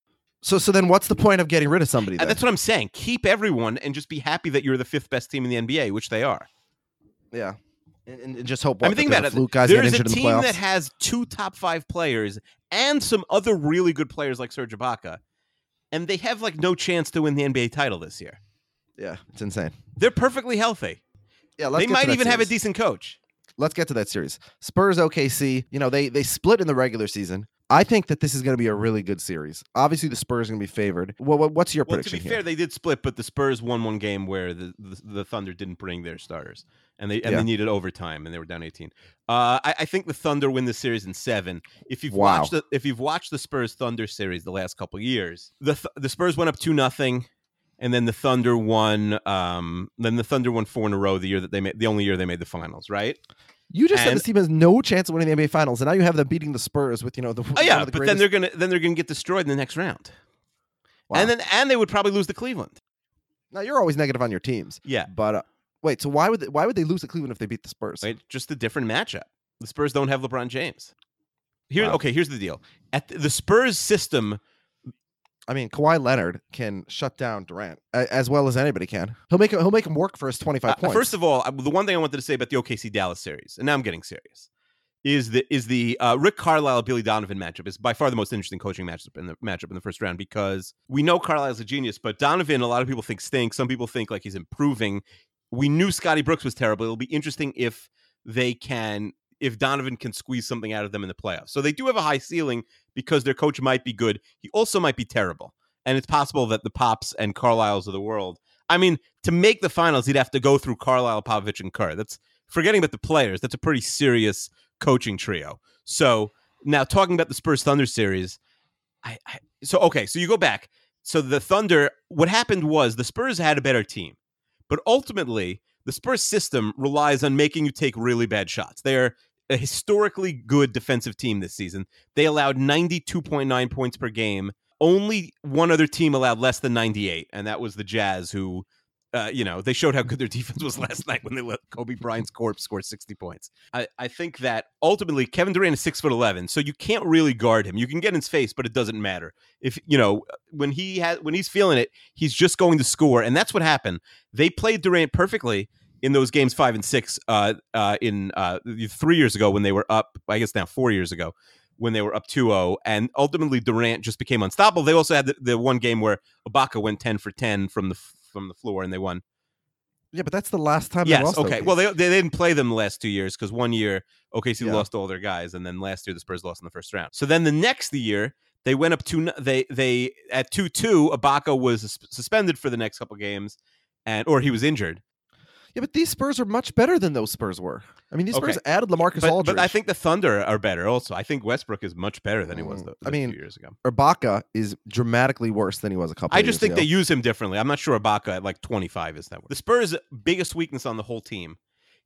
Speaker 1: So, so then, what's the point of getting rid of somebody? Then?
Speaker 2: That's what I'm saying. Keep everyone, and just be happy that you're the fifth best team in the N B A, which they are.
Speaker 1: Yeah, and, and just hope. What,
Speaker 2: I mean, think about it.
Speaker 1: Fluke guys
Speaker 2: There's
Speaker 1: get injured
Speaker 2: a team
Speaker 1: in the playoffs.
Speaker 2: that has two top five players and some other really good players like Serge Ibaka, and they have like no chance to win the N B A title this year.
Speaker 1: Yeah, it's insane.
Speaker 2: They're perfectly healthy.
Speaker 1: Yeah, let's
Speaker 2: they
Speaker 1: get
Speaker 2: might
Speaker 1: to that
Speaker 2: even
Speaker 1: series.
Speaker 2: have a decent coach.
Speaker 1: Let's get to that series. Spurs O K C. You know, they they split in the regular season. I think that this is going to be a really good series. Obviously, the Spurs are going to be favored. Well, what's your
Speaker 2: well,
Speaker 1: prediction
Speaker 2: to be
Speaker 1: here?
Speaker 2: fair, they did split, but the Spurs won one game where the, the, the Thunder didn't bring their starters, and they and
Speaker 1: yeah.
Speaker 2: they needed overtime, and they were down eighteen. Uh, I, I think the Thunder win the series in seven. If you've
Speaker 1: wow.
Speaker 2: watched the if you've watched the Spurs Thunder series the last couple of years, the the Spurs went up two nothing. And then the Thunder won. Um, then the Thunder won four in a row. The year that they made, the only year they made the finals, right?
Speaker 1: You just
Speaker 2: and,
Speaker 1: said this team has no chance of winning the N B A Finals, and now you have them beating the Spurs with you know the.
Speaker 2: Oh yeah,
Speaker 1: the
Speaker 2: but
Speaker 1: greatest...
Speaker 2: then they're gonna then they're gonna get destroyed in the next round. Wow. And then and they would probably lose to Cleveland.
Speaker 1: Now you're always negative on your teams.
Speaker 2: Yeah,
Speaker 1: but uh, wait, so why would they, why would they lose to Cleveland if they beat the Spurs?
Speaker 2: Right, just a different matchup. The Spurs don't have LeBron James. Here, wow. okay. Here's the deal: at the, the Spurs system.
Speaker 1: I mean, Kawhi Leonard can shut down Durant as well as anybody can. He'll make he'll make him work for his twenty-five uh, points.
Speaker 2: First of all, the one thing I wanted to say about the O K C Dallas series, and now I'm getting serious, is the is the uh, Rick Carlisle Billy Donovan matchup is by far the most interesting coaching matchup in the matchup in the first round because we know Carlisle's a genius, but Donovan a lot of people think stinks. Some people think like he's improving. We knew Scotty Brooks was terrible. It'll be interesting if they can. If Donovan can squeeze something out of them in the playoffs. So they do have a high ceiling because their coach might be good. He also might be terrible. And it's possible that the Pops and Carlisles of the world, I mean, to make the finals, he'd have to go through Carlisle, Popovich, and Kerr. That's forgetting about the players. That's a pretty serious coaching trio. So now talking about the Spurs Thunder series, I, I so, okay, so you go back. So the Thunder, what happened was the Spurs had a better team. But ultimately, the Spurs system relies on making you take really bad shots. They are a historically good defensive team this season. They allowed ninety-two point nine points per game. Only one other team allowed less than ninety-eight, and that was the Jazz, who, uh, you know, they showed how good their defense was last night when they let Kobe Bryant's corpse score sixty points. I, I think that ultimately Kevin Durant is six foot eleven, so you can't really guard him. You can get in his face, but it doesn't matter. If you know when he has when he's feeling it, he's just going to score, and that's what happened. They played Durant perfectly in those games five and six uh, uh, in uh, three years ago when they were up, I guess now four years ago, when they were up two oh, and ultimately Durant just became unstoppable. They also had the, the one game where Ibaka went ten for ten from the from the floor, and they won.
Speaker 1: Yeah, but that's the last time
Speaker 2: yes,
Speaker 1: they lost.
Speaker 2: Okay,
Speaker 1: O K C.
Speaker 2: well, they, they didn't play them the last two years because one year O K C
Speaker 1: yeah.
Speaker 2: lost all their guys, and then last year the Spurs lost in the first round. So then the next year, they went up two. They they at two two, Ibaka was suspended for the next couple games, and or he was injured.
Speaker 1: Yeah, but these Spurs are much better than those Spurs were. I mean, these Spurs
Speaker 2: okay.
Speaker 1: added LaMarcus
Speaker 2: but,
Speaker 1: Aldridge.
Speaker 2: But I think the Thunder are better also. I think Westbrook is much better than he was the,
Speaker 1: I mean,
Speaker 2: few years ago.
Speaker 1: Ibaka is dramatically worse than he was a couple
Speaker 2: I
Speaker 1: of years
Speaker 2: just think
Speaker 1: ago.
Speaker 2: they use him differently. I'm not sure Ibaka at like twenty-five is that worse. The Spurs' biggest weakness on the whole team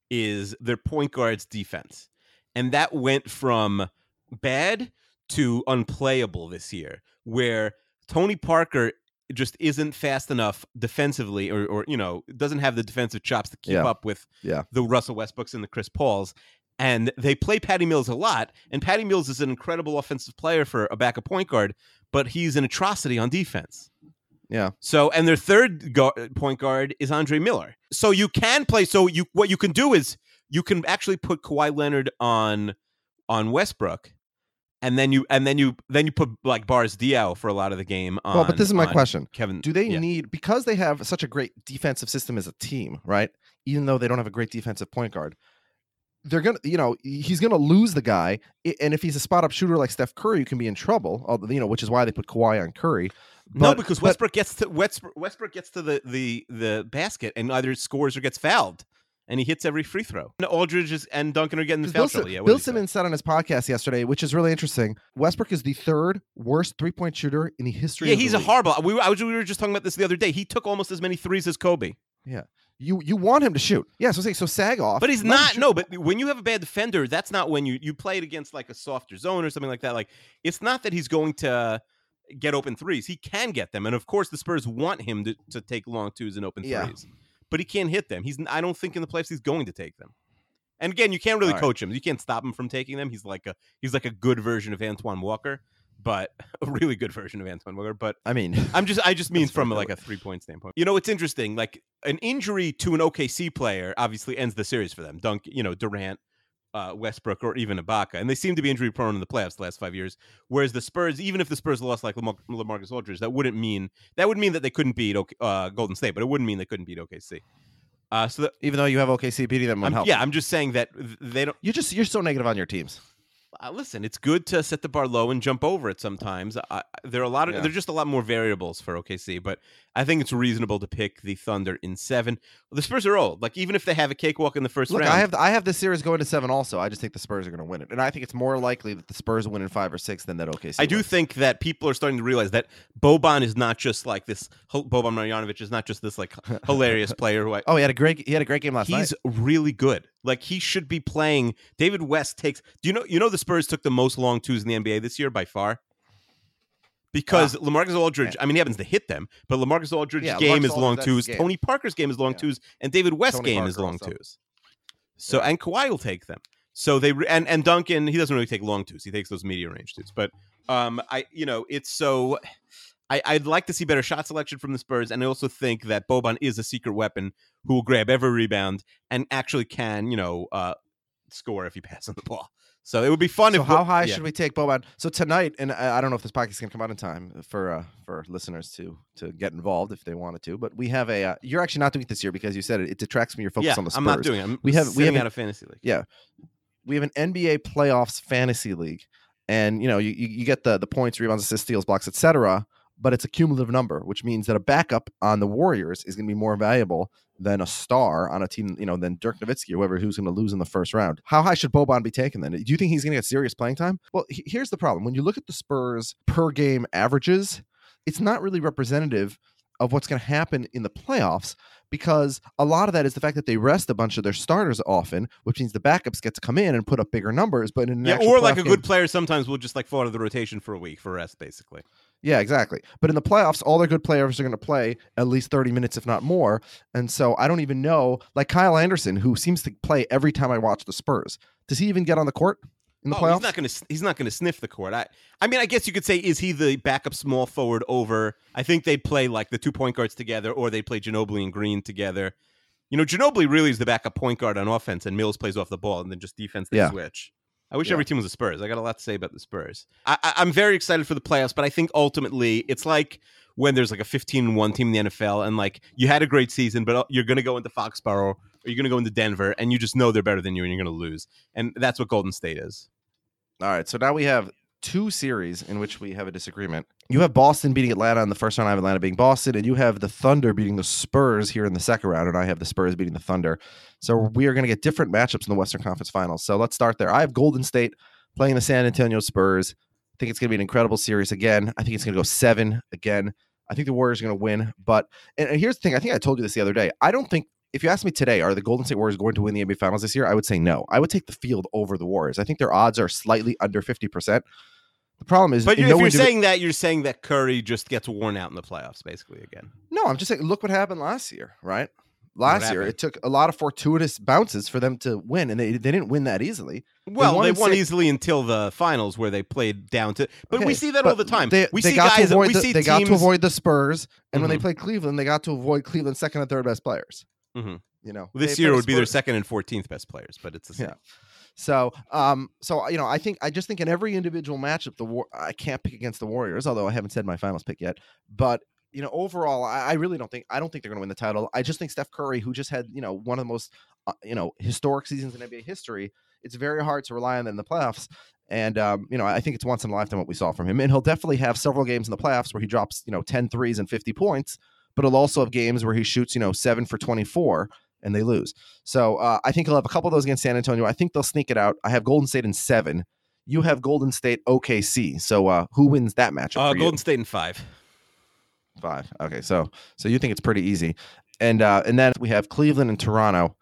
Speaker 2: is their point guard's defense. And that went from bad to unplayable this year, where Tony Parker just isn't fast enough defensively, or, or you know, doesn't have the defensive chops to keep
Speaker 1: Yeah.
Speaker 2: up with
Speaker 1: Yeah.
Speaker 2: the Russell Westbrooks and the Chris Pauls. And they play Patty Mills a lot, and Patty Mills is an incredible offensive player for a backup point guard, but he's an atrocity on defense.
Speaker 1: Yeah.
Speaker 2: So, and their third guard, point guard is Andre Miller. So you can play. So you what you can do is you can actually put Kawhi Leonard on on Westbrook, and then you and then you then you put like Boris Diaw for a lot of the game. On,
Speaker 1: well, but this is my
Speaker 2: on
Speaker 1: question:
Speaker 2: Kevin,
Speaker 1: do they
Speaker 2: yeah.
Speaker 1: need, because they have such a great defensive system as a team, right? Even though they don't have a great defensive point guard, they're gonna, you know, he's gonna lose the guy, and if he's a spot up shooter like Steph Curry, you can be in trouble. You know, which is why they put Kawhi on Curry. But,
Speaker 2: no, because
Speaker 1: but,
Speaker 2: Westbrook gets to Westbrook, Westbrook gets to the, the the basket and either scores or gets fouled, and he hits every free throw. And Aldridge is, and Duncan are getting the foul
Speaker 1: Bill,
Speaker 2: trouble. Yeah,
Speaker 1: Bill Simmons said on his podcast yesterday, which is really interesting. Westbrook is the third worst three point shooter in the history.
Speaker 2: Yeah,
Speaker 1: of the
Speaker 2: he's a
Speaker 1: league.
Speaker 2: horrible. We were, I was, we were just talking about this the other day. He took almost as many threes as Kobe.
Speaker 1: Yeah. You you want him to shoot. Yeah, so say so sag off.
Speaker 2: But he's not. No, but when you have a bad defender, that's not when you you play it against like a softer zone or something like that. Like, it's not that he's going to get open threes. He can get them. And of course the Spurs want him to, to take long twos and open
Speaker 1: Yeah.
Speaker 2: threes. But he can't hit them. He's I don't think in the playoffs he's going to take them. And again, you can't really
Speaker 1: All right.
Speaker 2: coach him. You can't stop him from taking them. He's like a he's like a good version of Antoine Walker, but a really good version of Antoine Walker. But
Speaker 1: I mean,
Speaker 2: I'm just I just mean
Speaker 1: That's
Speaker 2: from
Speaker 1: fair.
Speaker 2: like a three-point standpoint. You know, it's interesting. Like an injury to an O K C player obviously ends the series for them. Dunk, you know, Durant, uh, Westbrook, or even Ibaka. And they seem to be injury prone in the playoffs the last five years. Whereas the Spurs, even if the Spurs lost like Lamar- LaMarcus Aldridge, that wouldn't mean that would mean that they couldn't beat OK- uh, Golden State, but it wouldn't mean they couldn't beat O K C. Uh, so that,
Speaker 1: even though you have O K C beating them,
Speaker 2: I'm,
Speaker 1: help.
Speaker 2: yeah, I'm just saying that they don't.
Speaker 1: You just you're so negative on your teams.
Speaker 2: Uh, listen, it's good to set the bar low and jump over it sometimes. I, there are a lot of
Speaker 1: Yeah.
Speaker 2: there's just a lot more variables for O K C, but I think it's reasonable to pick the Thunder in seven. The Spurs are old. Like even if they have a cakewalk in the first
Speaker 1: Look,
Speaker 2: round,
Speaker 1: I have I have this series going to seven. Also, I just think the Spurs are going to win it, and I think it's more likely that the Spurs win in five or six than that O K C.
Speaker 2: I do
Speaker 1: wins.
Speaker 2: think that people are starting to realize that Boban is not just like this. Boban Marjanovic is not just this like hilarious player who I,
Speaker 1: Oh, he had a great he had a great game last night.
Speaker 2: he's really good. Like he should be playing. David West takes. Do you know? You know the Spurs took the most long twos in the N B A this year by far. Because
Speaker 1: Ah.
Speaker 2: LaMarcus Aldridge, I mean, he happens to hit them, but LaMarcus Aldridge's
Speaker 1: Yeah,
Speaker 2: game
Speaker 1: LaMarcus
Speaker 2: is long
Speaker 1: Aldridge, that's his
Speaker 2: twos.
Speaker 1: game.
Speaker 2: Tony Parker's game is long
Speaker 1: Yeah.
Speaker 2: twos, and David West's
Speaker 1: Tony
Speaker 2: game is
Speaker 1: Parker
Speaker 2: long
Speaker 1: also.
Speaker 2: twos. So and Kawhi will take them. So they re- and and Duncan, he doesn't really take long twos. He takes those medium range twos. But um, I you know it's so. I, I'd like to see better shot selection from the Spurs, and I also think that Boban is a secret weapon who will grab every rebound and actually can, you know, uh, score if he passes the ball. So it would be fun
Speaker 1: So
Speaker 2: if.
Speaker 1: how
Speaker 2: Bo-
Speaker 1: high
Speaker 2: yeah.
Speaker 1: should we take Boban? So tonight, and I, I don't know if this podcast can come out in time for uh, for listeners to to get involved if they wanted to, but we have a. Uh, you're actually not doing it this year because you said it. It detracts from your focus
Speaker 2: Yeah,
Speaker 1: on the Spurs.
Speaker 2: I'm not doing it. I'm
Speaker 1: We have- we
Speaker 2: sitting
Speaker 1: have
Speaker 2: out of fantasy league.
Speaker 1: Yeah, we have an N B A playoffs fantasy league, and you know you you, you get the the points, rebounds, assists, steals, blocks, et cetera. But it's a cumulative number, which means that a backup on the Warriors is going to be more valuable than a star on a team, you know, than Dirk Nowitzki or whoever who's going to lose in the first round. How high should Boban be taken then? Do you think he's going to get serious playing time? Well, he- here's the problem. When you look at the Spurs per game averages, it's not really representative of what's going to happen in the playoffs because a lot of that is the fact that they rest a bunch of their starters often, which means the backups get to come in and put up bigger numbers. But in an
Speaker 2: Yeah,
Speaker 1: actual
Speaker 2: or like
Speaker 1: playoff
Speaker 2: a
Speaker 1: game-
Speaker 2: good player sometimes will just like fall out of the rotation for a week for rest, basically.
Speaker 1: Yeah, exactly. But in the playoffs, all their good players are going to play at least thirty minutes, if not more. And so I don't even know, like Kyle Anderson, who seems to play every time I watch the Spurs. Does he even get on the court in the
Speaker 2: Oh,
Speaker 1: playoffs?
Speaker 2: he's not going to. He's not going to sniff the court. I. I mean, I guess you could say, is he the backup small forward over? I think they'd play like the two point guards together, or they'd play Ginobili and Green together. You know, Ginobili really is the backup point guard on offense, and Mills plays off the ball, and then just defense they
Speaker 1: Yeah.
Speaker 2: switch. I wish
Speaker 1: Yeah.
Speaker 2: every team was the Spurs. I got a lot to say about the Spurs. I, I, I'm very excited for the playoffs, but I think ultimately it's like when there's like a fifteen and one team in the N F L, and like you had a great season, but you're going to go into Foxborough or you're going to go into Denver, and you just know they're better than you, and you're going to lose. And that's what Golden State is.
Speaker 1: All right, so now we have two series in which we have a disagreement. You have Boston beating Atlanta in the first round. I have Atlanta beating Boston, and you have the Thunder beating the Spurs here in the second round, and I have the Spurs beating the Thunder. So we are going to get different matchups in the Western Conference Finals. So let's start there. I have Golden State playing the San Antonio Spurs. I think it's going to be an incredible series again. I think it's going to go seven again. I think the Warriors are going to win. But and, and here's the thing. I think I told you this the other day. I don't think, if you ask me today, are the Golden State Warriors going to win the N B A Finals this year? I would say no. I would take the field over the Warriors. I think their odds are slightly under fifty percent. The problem is,
Speaker 2: But
Speaker 1: in
Speaker 2: if
Speaker 1: no
Speaker 2: you're
Speaker 1: indivi-
Speaker 2: saying that, you're saying that Curry just gets worn out in the playoffs, basically again.
Speaker 1: no, I'm just saying. Look what happened last year, right? Last year,
Speaker 2: happened?
Speaker 1: it took a lot of fortuitous bounces for them to win, and they, they didn't win that easily.
Speaker 2: Well,
Speaker 1: won
Speaker 2: they
Speaker 1: in
Speaker 2: won
Speaker 1: six-
Speaker 2: easily until the finals where they played down to. But we
Speaker 1: Okay,
Speaker 2: see that
Speaker 1: but
Speaker 2: all the time.
Speaker 1: They,
Speaker 2: we
Speaker 1: they
Speaker 2: see
Speaker 1: got
Speaker 2: guys.
Speaker 1: to avoid
Speaker 2: we
Speaker 1: the,
Speaker 2: see
Speaker 1: they
Speaker 2: teams.
Speaker 1: got to avoid the Spurs, and when they
Speaker 2: Mhm.
Speaker 1: played Cleveland, they got to avoid Cleveland's second and third best players.
Speaker 2: Mhm.
Speaker 1: You know,
Speaker 2: This
Speaker 1: they
Speaker 2: year
Speaker 1: played
Speaker 2: it
Speaker 1: the
Speaker 2: would be their
Speaker 1: Spurs.
Speaker 2: second and fourteenth best players, but it's the same.
Speaker 1: Yeah. So, um, so you know, I think I just think in every individual matchup, the war I can't pick against the Warriors, although I haven't said my finals pick yet. But you know, overall, I, I really don't think I don't think they're going to win the title. I just think Steph Curry, who just had you know one of the most uh, you know historic seasons in N B A history, it's very hard to rely on them in the playoffs. And um, you know, I think it's once in a lifetime what we saw from him. And he'll definitely have several games in the playoffs where he drops you know ten threes and fifty points, but he'll also have games where he shoots you know seven for twenty-four. And they lose. So uh, I think he'll have a couple of those against San Antonio. I think they'll sneak it out. I have Golden State in seven. You have Golden State O K C. So uh, who wins that matchup?
Speaker 2: Uh,
Speaker 1: for
Speaker 2: Golden
Speaker 1: you?
Speaker 2: State in five.
Speaker 1: Five. Okay, so so you think it's pretty easy, and uh, and then we have Cleveland and Toronto.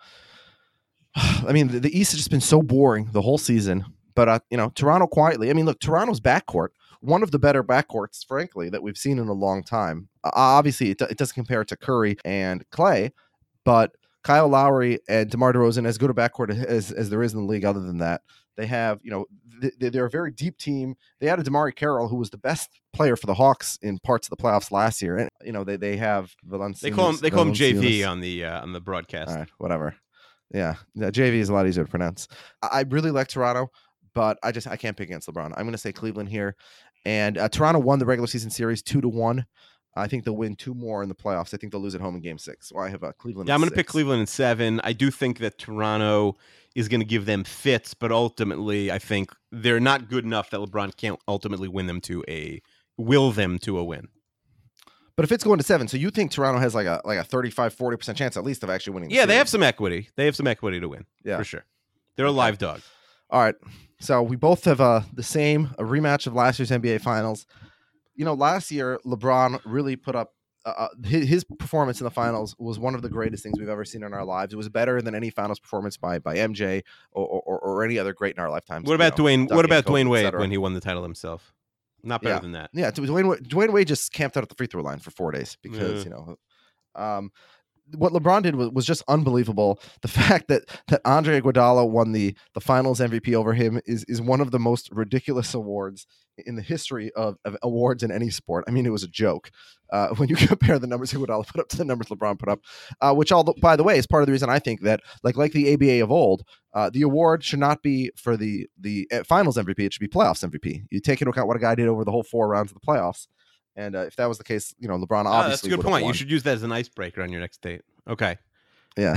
Speaker 1: I mean, the, the East has just been so boring the whole season. But uh, you know, Toronto quietly. I mean, look, Toronto's backcourt, one of the better backcourts, frankly, that we've seen in a long time. Uh, obviously, it, it doesn't compare to Curry and Clay, but Kyle Lowry and DeMar DeRozan, as good a backcourt as, as there is in the league. Other than that, they have, you know, they, they're a very deep team. They added DeMarre Carroll, who was the best player for the Hawks in parts of the playoffs last year, and you know they they have Valanciunas.
Speaker 2: They call him. They call him J V
Speaker 1: Valanciunas.
Speaker 2: on the uh, on the broadcast.
Speaker 1: All right, whatever. Yeah, yeah, J V is a lot easier to pronounce. I, I really like Toronto, but I just I can't pick against LeBron. I'm going to say Cleveland here, and uh, Toronto won the regular season series two to one. I think they'll win two more in the playoffs. I think they'll lose at home in Game Six. So I have uh, Cleveland.
Speaker 2: Yeah, I'm
Speaker 1: going
Speaker 2: to pick Cleveland in seven. I do think that Toronto is going to give them fits, but ultimately, I think they're not good enough that LeBron can't ultimately win them to a will them to a win.
Speaker 1: But if it's going to seven, so you think Toronto has like a like a thirty-five, forty percent chance at least of actually winning? The
Speaker 2: Yeah, they
Speaker 1: series.
Speaker 2: have some equity. They have some equity to win.
Speaker 1: Yeah,
Speaker 2: for sure. They're a live dog.
Speaker 1: All right. So we both have uh, the same a rematch of last year's N B A Finals. You know, last year LeBron really put up uh, his, his performance in the finals was one of the greatest things we've ever seen in our lives. It was better than any finals performance by by M J or or, or any other great in our lifetimes.
Speaker 2: What about
Speaker 1: you know,
Speaker 2: Dwayne?
Speaker 1: Duncan,
Speaker 2: What about
Speaker 1: Kobe,
Speaker 2: Dwayne
Speaker 1: et
Speaker 2: Wade
Speaker 1: cetera.
Speaker 2: when he won the title himself? Not better
Speaker 1: Yeah.
Speaker 2: than that.
Speaker 1: Yeah, Dwayne Wade, Dwayne Wade just camped out at the free throw line for four days because
Speaker 2: Yeah.
Speaker 1: you know. Um, what LeBron did was, was just unbelievable. The fact that that Andre Iguodala won the the Finals M V P over him is is one of the most ridiculous awards in the history of, of awards in any sport. I mean, it was a joke uh, when you compare the numbers Iguodala put up to the numbers LeBron put up, uh, which all by the way is part of the reason I think that like like the A B A of old, uh, the award should not be for the the uh, Finals M V P. It should be playoffs M V P. You take into account what a guy did over the whole four rounds of the playoffs. And uh, if that was the case, you know, LeBron obviously
Speaker 2: Oh, that's a good
Speaker 1: would have
Speaker 2: point.
Speaker 1: won.
Speaker 2: You should use that as an icebreaker on your next date. Okay.
Speaker 1: Yeah.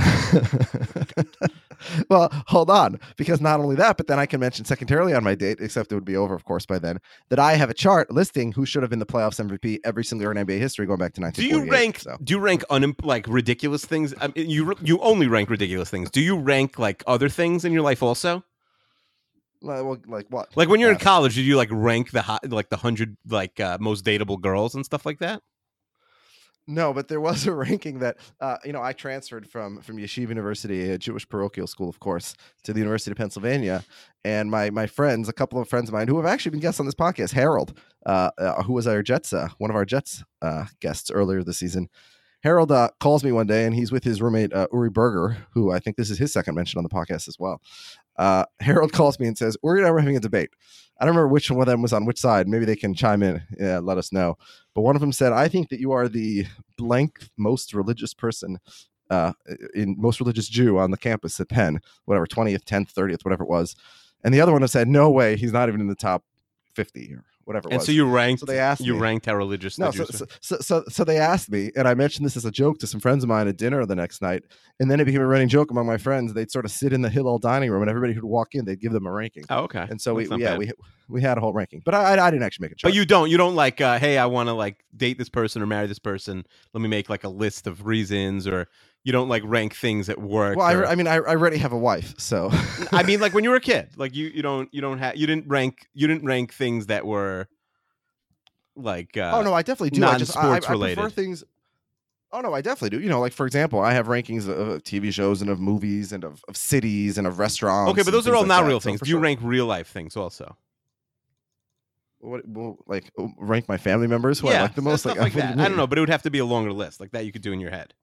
Speaker 1: Well, hold on, because not only that, but then I can mention secondarily on my date, except it would be over, of course, by then, that I have a chart listing who should have been the playoffs M V P every single year in N B A history going back to
Speaker 2: Do
Speaker 1: nineteen
Speaker 2: you
Speaker 1: forty-eight.
Speaker 2: rank?
Speaker 1: So.
Speaker 2: Do you rank un, like ridiculous things? I mean, you you only rank ridiculous things. Do you rank like other things in your life also?
Speaker 1: Like, like what?
Speaker 2: Like when you're in
Speaker 1: Uh,
Speaker 2: college, did you like rank the hot, like the hundred like uh, most dateable girls and stuff like that?
Speaker 1: No, but there was a ranking that uh, you know I transferred from from Yeshiva University, a Jewish parochial school, of course, to the University of Pennsylvania, and my my friends, a couple of friends of mine who have actually been guests on this podcast, Harold, uh, uh, who was our Jets, uh, one of our Jets uh, guests earlier this season. Harold uh, calls me one day, and he's with his roommate uh, Uri Berger, who I think this is his second mention on the podcast as well. Uh, Harold calls me and says, "Uri and I were having a debate. I don't remember which one of them was on which side. Maybe they can chime in, yeah, let us know." But one of them said, "I think that you are the blank most religious person, uh, in most religious Jew on the campus at Penn, whatever, twentieth, tenth, thirtieth, whatever it was." And the other one said, "No way, he's not even in the top fifty or whatever it
Speaker 2: And
Speaker 1: was."
Speaker 2: so you ranked.
Speaker 1: So they asked
Speaker 2: you
Speaker 1: me.
Speaker 2: ranked how religious.
Speaker 1: No,
Speaker 2: the
Speaker 1: so,
Speaker 2: Jews
Speaker 1: so,
Speaker 2: are.
Speaker 1: so, so, so they asked me, and I mentioned this as a joke to some friends of mine at dinner the next night, and then it became a running joke among my friends. They'd sort of sit in the Hillel dining room, and everybody who'd walk in, they'd give them a ranking.
Speaker 2: Oh, okay.
Speaker 1: And so we,
Speaker 2: That's not
Speaker 1: we yeah,
Speaker 2: bad.
Speaker 1: we we had a whole ranking, but I I, I didn't actually make a chart.
Speaker 2: But you don't. You don't like. Uh, hey, I want to like date this person or marry this person. Let me make like a list of reasons, or you don't like rank things at work.
Speaker 1: well, I,
Speaker 2: or-
Speaker 1: I mean, I, I already have a wife, so
Speaker 2: I mean, like when you were a kid, like you, you don't, you don't have, you didn't rank, you didn't rank things that were like. Uh,
Speaker 1: oh no, I definitely do. I just I, I
Speaker 2: non-sports
Speaker 1: prefer
Speaker 2: related.
Speaker 1: things. Oh no, I definitely do. You know, like for example, I have rankings of, of T V shows and of movies and of, of cities and of restaurants.
Speaker 2: Okay, but
Speaker 1: and
Speaker 2: those are
Speaker 1: things
Speaker 2: all
Speaker 1: like
Speaker 2: not
Speaker 1: that.
Speaker 2: real
Speaker 1: So
Speaker 2: things.
Speaker 1: for
Speaker 2: Do you
Speaker 1: sure.
Speaker 2: rank real life things also?
Speaker 1: what, well, like rank my family members who
Speaker 2: yeah,
Speaker 1: I like the most.
Speaker 2: stuff
Speaker 1: Like,
Speaker 2: like
Speaker 1: what do you
Speaker 2: that. I don't
Speaker 1: mean?
Speaker 2: know, but it would have to be a longer list, like that you could do in your head.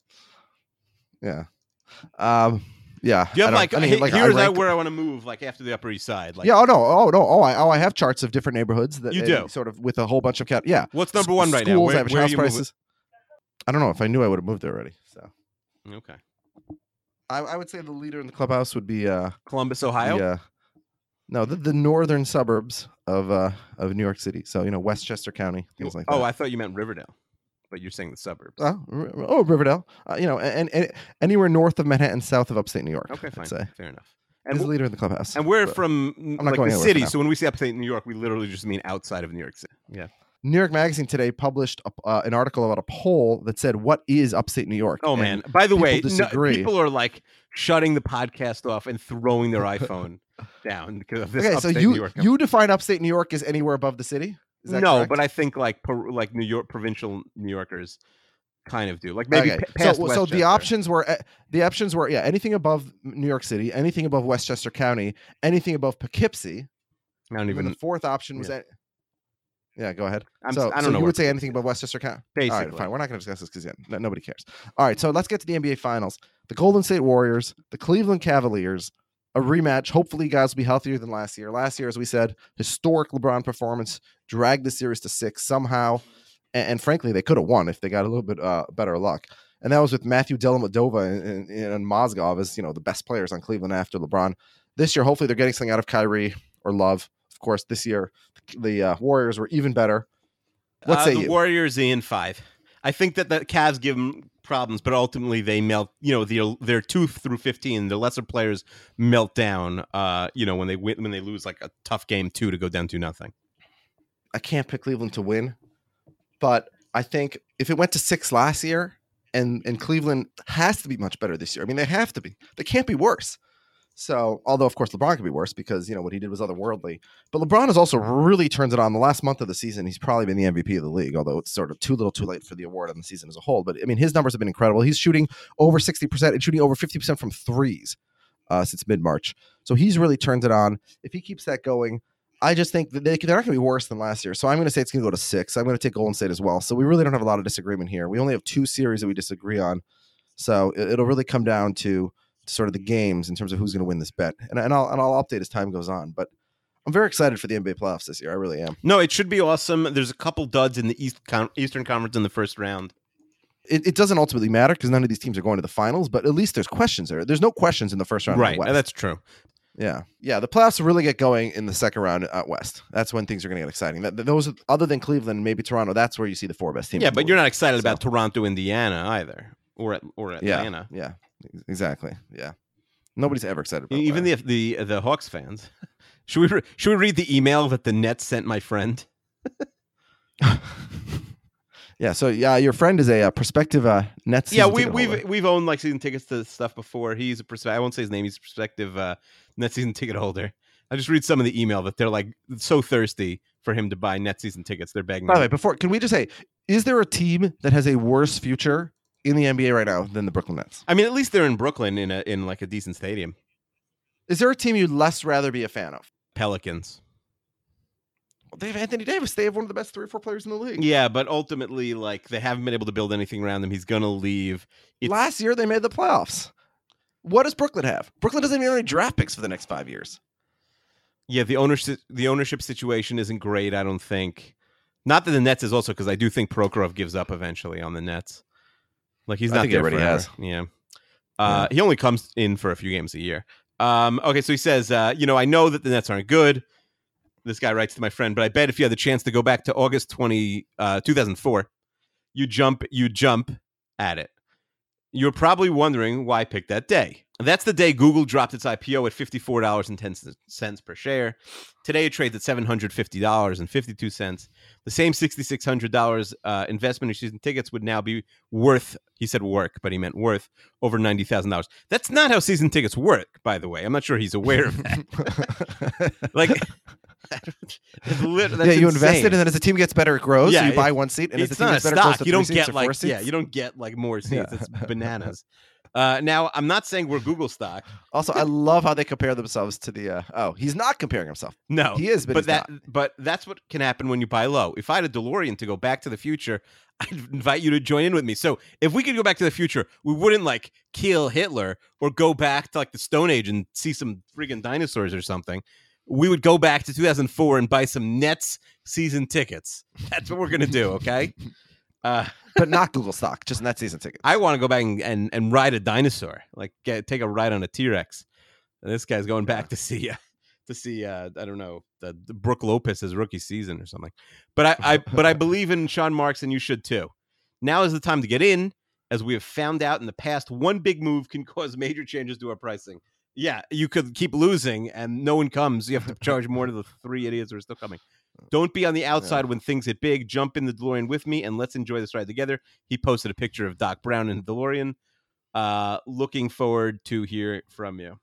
Speaker 1: Yeah. Um. Yeah.
Speaker 2: Do you have
Speaker 1: I
Speaker 2: like,
Speaker 1: don't- I mean,
Speaker 2: he-
Speaker 1: like, I
Speaker 2: here's
Speaker 1: rank-
Speaker 2: where I want to move, like after the Upper East Side? Like,
Speaker 1: yeah. Oh no. Oh no. Oh, I oh I have charts of different neighborhoods that
Speaker 2: You
Speaker 1: uh,
Speaker 2: do?
Speaker 1: sort of with a whole bunch of cat. Yeah.
Speaker 2: what's number
Speaker 1: S-
Speaker 2: one right now?
Speaker 1: schools,
Speaker 2: Where,
Speaker 1: average
Speaker 2: where are
Speaker 1: house
Speaker 2: you moving?
Speaker 1: prices. I don't know. If I knew, I would have moved there already. So
Speaker 2: Okay,
Speaker 1: I, I would say the leader in the clubhouse would be uh
Speaker 2: Columbus, Ohio.
Speaker 1: the, uh, no the, the northern suburbs of uh of New York City. So you know Westchester County, things like
Speaker 2: oh,
Speaker 1: that.
Speaker 2: I thought you meant Riverdale, but you're saying the suburbs.
Speaker 1: Oh, R- oh, Riverdale. Uh, you know, and, and anywhere north of Manhattan, south of upstate New York.
Speaker 2: okay,
Speaker 1: I'd
Speaker 2: fine,
Speaker 1: say.
Speaker 2: fair enough.
Speaker 1: And
Speaker 2: And
Speaker 1: the
Speaker 2: wh-
Speaker 1: leader in the clubhouse.
Speaker 2: and we're
Speaker 1: But
Speaker 2: from
Speaker 1: not
Speaker 2: like
Speaker 1: going
Speaker 2: the
Speaker 1: anywhere for
Speaker 2: city,
Speaker 1: now.
Speaker 2: so when we say upstate New York, we literally just mean outside of New York City. Yeah.
Speaker 1: New York Magazine today published a, uh, an article about a poll that said, "What is upstate New York?"
Speaker 2: Oh
Speaker 1: And
Speaker 2: man! By the
Speaker 1: people
Speaker 2: way, no,
Speaker 1: disagree.
Speaker 2: people are like shutting the podcast off and throwing their iPhone down because of this.
Speaker 1: Okay, so
Speaker 2: upstate
Speaker 1: you
Speaker 2: New York.
Speaker 1: you define upstate New York as anywhere above the city? Is that
Speaker 2: no,
Speaker 1: correct?
Speaker 2: but I think like per, like New York provincial New Yorkers kind of do. Like maybe
Speaker 1: Okay.
Speaker 2: p- past
Speaker 1: so, so the
Speaker 2: Westchester.
Speaker 1: options were uh, the options were yeah anything above New York City, anything above Westchester County, anything above Poughkeepsie.
Speaker 2: I don't
Speaker 1: And then
Speaker 2: even
Speaker 1: the fourth option was
Speaker 2: yeah.
Speaker 1: that. Yeah, go ahead.
Speaker 2: I'm,
Speaker 1: so,
Speaker 2: I don't
Speaker 1: so
Speaker 2: know.
Speaker 1: you
Speaker 2: where-
Speaker 1: would say anything above Westchester County? All
Speaker 2: basically.
Speaker 1: right, fine. We're not going to discuss this because yeah, no, nobody cares. All right, so let's get to the N B A Finals. The Golden State Warriors, the Cleveland Cavaliers, a rematch. Hopefully, you guys will be healthier than last year. Last year, as we said, historic LeBron performance, dragged the series to six somehow, and, and frankly, they could have won if they got a little bit uh, better luck. And that was with Matthew Dellavedova and, and, and Mozgov as you know the best players on Cleveland after LeBron. This year, hopefully, they're getting something out of Kyrie or Love. Of course, this year the uh, Warriors were even better. What
Speaker 2: uh,
Speaker 1: say
Speaker 2: the
Speaker 1: you?
Speaker 2: Warriors in five. I think that the Cavs give them problems, but ultimately they melt. You know, they're, they're two through fifteen. The lesser players melt down. Uh, you know, when they win, when they lose like a tough game two to go down to nothing.
Speaker 1: I can't pick Cleveland to win, but I think if it went to six last year, and and Cleveland has to be much better this year. I mean, they have to be. They can't be worse. So, although of course LeBron could be worse because you know what he did was otherworldly, but LeBron has also really turned it on. The last month of the season, he's probably been the M V P of the league. Although it's sort of too little, too late for the award on the season as a whole. But I mean, his numbers have been incredible. He's shooting over sixty percent and shooting over fifty percent from threes uh, since mid March. So he's really turned it on. If he keeps that going, I just think that they, they're not going to be worse than last year. So I'm going to say it's going to go to six. I'm going to take Golden State as well. So we really don't have a lot of disagreement here. We only have two series that we disagree on. So it, it'll really come down to sort of the games in terms of who's going to win this bet. And, and, I'll, and I'll update as time goes on. But I'm very excited for the N B A playoffs this year. I really am.
Speaker 2: No, it should be awesome. There's a couple duds in the East Con- Eastern Conference in the first round.
Speaker 1: It, it doesn't ultimately matter because none of these teams are going to the finals, but at least there's questions there. There's no questions in the first round.
Speaker 2: Right,
Speaker 1: West.
Speaker 2: that's true.
Speaker 1: Yeah, yeah. The playoffs will really get going in the second round out west. That's when things are going to get exciting. That, those, other than Cleveland, maybe Toronto, that's where you see the four best teams.
Speaker 2: Yeah,
Speaker 1: in the
Speaker 2: but you're
Speaker 1: league.
Speaker 2: not excited
Speaker 1: So-
Speaker 2: about Toronto, Indiana either, or at, or Atlanta.
Speaker 1: Yeah, yeah, exactly. Yeah, nobody's ever excited about
Speaker 2: Even
Speaker 1: that.
Speaker 2: the the the Hawks fans. Should we re- should we read the email that the Nets sent my friend?
Speaker 1: Yeah, so yeah, your friend is a, uh prospective uh, Nets.
Speaker 2: Yeah,
Speaker 1: season
Speaker 2: we,
Speaker 1: ticket
Speaker 2: we've
Speaker 1: holder.
Speaker 2: we've owned like season tickets to stuff before. He's a prospective. I won't say his name. He's a prospective uh, Net season ticket holder. I just read some of the email that they're like so thirsty for him to buy Net season tickets. They're begging.
Speaker 1: By the
Speaker 2: him.
Speaker 1: way, before can we just say, is there a team that has a worse future in the N B A right now than the Brooklyn Nets?
Speaker 2: I mean, at least they're in Brooklyn in a in like a decent stadium.
Speaker 1: Is there a team you'd less rather be a fan of?
Speaker 2: Pelicans.
Speaker 1: Well, they have Anthony Davis. They have one of the best three or four players in the league.
Speaker 2: Yeah, but ultimately, like they haven't been able to build anything around him. He's gonna leave. It's,
Speaker 1: Last year they made the playoffs. What does Brooklyn have? Brooklyn doesn't even have any draft picks for the next five years.
Speaker 2: yeah, the ownership the ownership situation isn't great. I don't think. Not that the Nets is also because I do think Prokhorov gives up eventually on the Nets. Like he's
Speaker 1: I
Speaker 2: not
Speaker 1: think he
Speaker 2: there
Speaker 1: already
Speaker 2: forever.
Speaker 1: has.
Speaker 2: Yeah. Uh, He only comes in for a few games a year. Um, okay, so he says, uh, you know, I know that the Nets aren't good. This guy writes to my friend, but I bet if you had the chance to go back to August twentieth, uh, two thousand four, you jump, you jump at it. You're probably wondering why I picked that day. That's the day Google dropped its I P O at fifty-four dollars and ten cents per share. Today it trades at seven hundred fifty dollars and fifty-two cents. The same six thousand six hundred dollars uh, investment in season tickets would now be worth, he said work, but he meant worth, over ninety thousand dollars. That's not how season tickets work, by the way. I'm not sure he's aware of that. Like, it's lit- that's
Speaker 1: yeah, you
Speaker 2: insane.
Speaker 1: invested, and then as the team gets better, it grows.
Speaker 2: Yeah,
Speaker 1: so you
Speaker 2: it-
Speaker 1: buy one seat, and as the
Speaker 2: It's
Speaker 1: team
Speaker 2: not a
Speaker 1: gets better, it grows
Speaker 2: stock.
Speaker 1: to
Speaker 2: You
Speaker 1: three
Speaker 2: don't
Speaker 1: seats
Speaker 2: get
Speaker 1: or
Speaker 2: like
Speaker 1: four seats.
Speaker 2: yeah, you don't get like more seats.
Speaker 1: Yeah.
Speaker 2: It's bananas. Uh, now, I'm not saying we're Google stock.
Speaker 1: Also, I love how they compare themselves to the. Uh, oh, he's not comparing himself.
Speaker 2: No,
Speaker 1: he is, but,
Speaker 2: but
Speaker 1: he's
Speaker 2: that,
Speaker 1: not.
Speaker 2: but that's what can happen when you buy low. If I had a DeLorean to go back to the future, I'd invite you to join in with me. So if we could go back to the future, we wouldn't like kill Hitler or go back to like the Stone Age and see some friggin' dinosaurs or something. We would go back to two thousand four and buy some Nets season tickets. That's what we're gonna do. Okay. Uh,
Speaker 1: but not Google stock, just net season tickets.
Speaker 2: I want to go back and, and, and ride a dinosaur, like get, take a ride on a T-Rex. And this guy's going back yeah. to see uh, to see uh, I don't know the, the Brooke Lopez's rookie season or something. But I, I but I believe in Sean Marks, and you should too. Now is the time to get in, as we have found out in the past. One big move can cause major changes to our pricing. Yeah, you could keep losing, and no one comes. You have to charge more to the three idiots who are still coming. Don't be on the outside yeah. when things get big. Jump in the DeLorean with me, and let's enjoy this ride together. He posted a picture of Doc Brown in the DeLorean. Uh, looking forward to hear from you.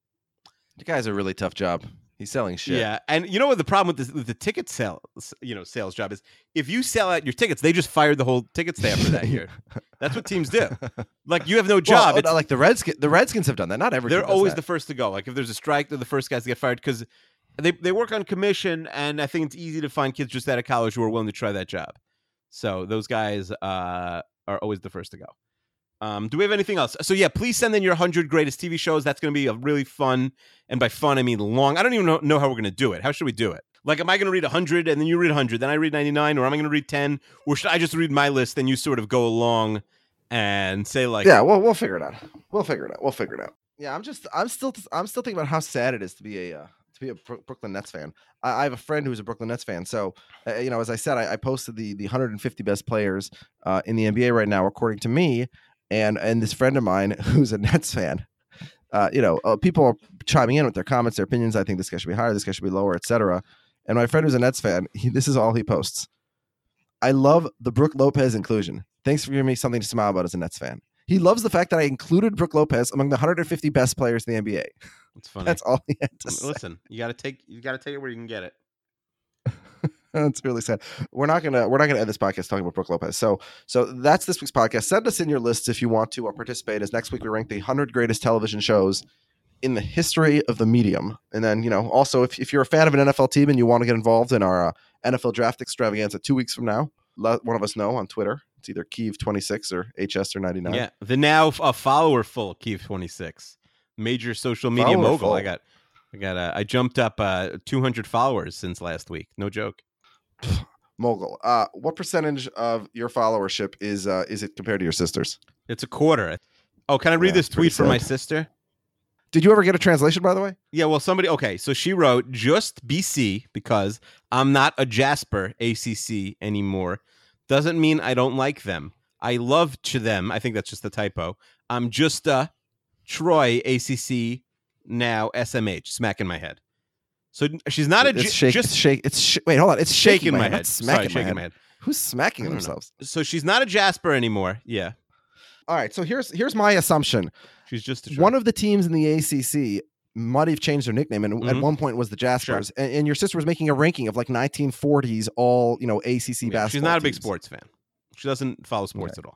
Speaker 1: You guys a really tough job. He's selling shit.
Speaker 2: Yeah, and you know what the problem with the, with the ticket sales, you know, sales job is? If you sell out your tickets, they just fired the whole ticket staff for that year. That's what teams do. Like you have no job.
Speaker 1: Well, like the Redskins, the Redskins have done that. Not every.
Speaker 2: They're
Speaker 1: team
Speaker 2: always
Speaker 1: does that.
Speaker 2: the first to go. Like if there's a strike, they're the first guys to get fired because they they work on commission, and I think it's easy to find kids just out of college who are willing to try that job. So those guys uh, are always the first to go. Um, do we have anything else? So yeah, please send in your one hundred greatest T V shows. That's going to be a really fun, and by fun I mean long. I don't even know, know how we're going to do it. How should we do it? Like, am I going to read one hundred and then you read one hundred, then I read ninety-nine, or am I going to read ten? Or should I just read my list and you sort of go along and say like,
Speaker 1: yeah, well, we'll figure it out. We'll figure it out. We'll figure it out. Yeah, I'm just, I'm still, I'm still thinking about how sad it is to be a, uh, to be a Brooklyn Nets fan. I, I have a friend who's a Brooklyn Nets fan. So, uh, you know, as I said, I, I posted the the one hundred fifty best players uh, in the N B A right now, according to me. And and this friend of mine who's a Nets fan, uh, you know, uh, people are chiming in with their comments, their opinions. I think this guy should be higher, this guy should be lower, et cetera. And my friend who's a Nets fan, he, this is all he posts. I love the Brooke Lopez inclusion. Thanks for giving me something to smile about as a Nets fan. He loves the fact that I included Brooke Lopez among the one hundred fifty best players in the N B A.
Speaker 2: That's funny.
Speaker 1: That's all he had to say.
Speaker 2: Listen, you got to take you got to take it where you can get it.
Speaker 1: That's really sad. We're not gonna we're not gonna end this podcast talking about Brooke Lopez. So so that's this week's podcast. Send us in your lists if you want to or participate. As next week we rank the one hundred greatest television shows in the history of the medium. And then, you know, also if if you're a fan of an N F L team and you want to get involved in our uh, N F L draft extravaganza two weeks from now, let one of us know on Twitter. It's either Keeve twenty-six or H S or ninety-nine.
Speaker 2: Yeah, the now a follower full Keeve twenty-six, major social media
Speaker 1: follower
Speaker 2: mogul.
Speaker 1: Full.
Speaker 2: I got I got uh, I jumped up uh, two hundred followers since last week. No joke.
Speaker 1: Mogul. Uh, what percentage of your followership is uh, is it compared to your sister's?
Speaker 2: It's a quarter. Oh, can I read
Speaker 1: yeah,
Speaker 2: this tweet from
Speaker 1: sad.
Speaker 2: my sister?
Speaker 1: Did you ever get a translation, by the way?
Speaker 2: Yeah, well, somebody, okay, so she wrote, just B C, because I'm not a Jasper A C C anymore. Doesn't mean I don't like them. I love to them. I think that's just a typo. I'm just a Troy A C C now S M H, smacking my head. So she's not a
Speaker 1: it's
Speaker 2: j-
Speaker 1: shake,
Speaker 2: just
Speaker 1: it's shake. It's sh- wait, hold on. It's shaking,
Speaker 2: shaking
Speaker 1: my
Speaker 2: my
Speaker 1: head.
Speaker 2: head.
Speaker 1: Not smacking,
Speaker 2: Sorry,
Speaker 1: my,
Speaker 2: shaking
Speaker 1: head.
Speaker 2: my head.
Speaker 1: Who's smacking
Speaker 2: I don't know.
Speaker 1: themselves?
Speaker 2: So she's not a Jasper anymore. Yeah,
Speaker 1: All right. So here's here's my assumption.
Speaker 2: she's just a Troy.
Speaker 1: One of the teams in the A C C might have changed their nickname, and at
Speaker 2: Mhm.
Speaker 1: one point was the Jaspers.
Speaker 2: Sure.
Speaker 1: And, and your sister was making a ranking of like nineteen forties all you know A C C
Speaker 2: Yeah,
Speaker 1: basketball.
Speaker 2: she's not a big
Speaker 1: teams.
Speaker 2: sports fan. She doesn't follow sports
Speaker 1: Okay.
Speaker 2: at all.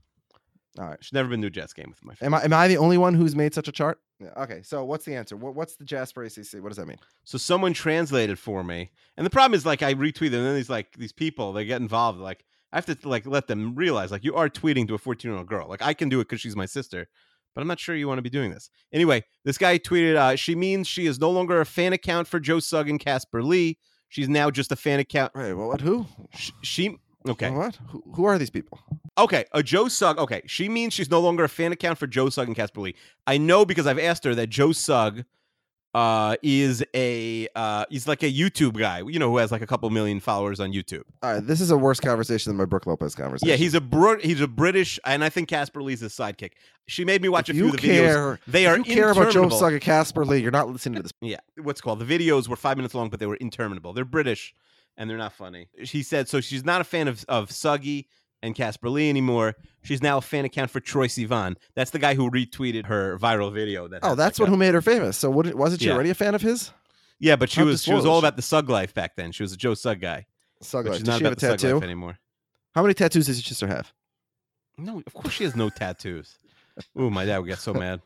Speaker 1: All right.
Speaker 2: She's never been to a Jets game with my family.
Speaker 1: Am I am I the only one who's made such a chart? Yeah. Okay. So what's the answer? What, what's the Jasper A C C? What does that mean?
Speaker 2: So someone translated for me, and the problem is like I retweet them, and then these like these people they get involved. Like I have to like let them realize like you are tweeting to a fourteen year old girl. Like I can do it because she's my sister, but I'm not sure you want to be doing this. Anyway, this guy tweeted, uh, she means she is no longer a fan account for Joe Sugg and Casper Lee. She's now just a fan account.
Speaker 1: Right. Well, what? Who?
Speaker 2: She, she okay.
Speaker 1: What? Who, who are these people?
Speaker 2: Okay, a Joe Sugg. Okay, she means she's no longer a fan account for Joe Sugg and Casper Lee. I know because I've asked her that Joe Sugg uh, is a uh, he's like a YouTube guy, you know, who has like a couple million followers on YouTube.
Speaker 1: All right. This is a worse conversation than my Brooke Lopez conversation.
Speaker 2: Yeah, he's a Br- he's a British, and I think Casper Lee's his sidekick. She made me watch
Speaker 1: If
Speaker 2: a few
Speaker 1: you
Speaker 2: of the
Speaker 1: care,
Speaker 2: videos. They are
Speaker 1: if you care about Joe
Speaker 2: interminable.
Speaker 1: Sugg and Casper Lee, you're not listening to this.
Speaker 2: Yeah, what's it called? The videos were five minutes long, but they were interminable. They're British, and they're not funny. She said so. She's not a fan of of Suggy and Casper Lee anymore. She's now a fan account for Troy Sivan. That's the guy who retweeted her viral video. That
Speaker 1: Oh,
Speaker 2: has,
Speaker 1: that's
Speaker 2: like,
Speaker 1: what
Speaker 2: a-
Speaker 1: who made her famous. So what, wasn't she
Speaker 2: Yeah.
Speaker 1: already a fan of his?
Speaker 2: Yeah, but she
Speaker 1: Not
Speaker 2: was she was
Speaker 1: disclosed.
Speaker 2: all about the Sugg life back then. She was a Joe Sugg guy.
Speaker 1: Sugg
Speaker 2: But
Speaker 1: life.
Speaker 2: she's
Speaker 1: Does
Speaker 2: not
Speaker 1: she have a
Speaker 2: about the Sugg
Speaker 1: tattoo?
Speaker 2: life anymore.
Speaker 1: How many tattoos does your sister have?
Speaker 2: No, of course she has no tattoos. Ooh, my dad would get so mad.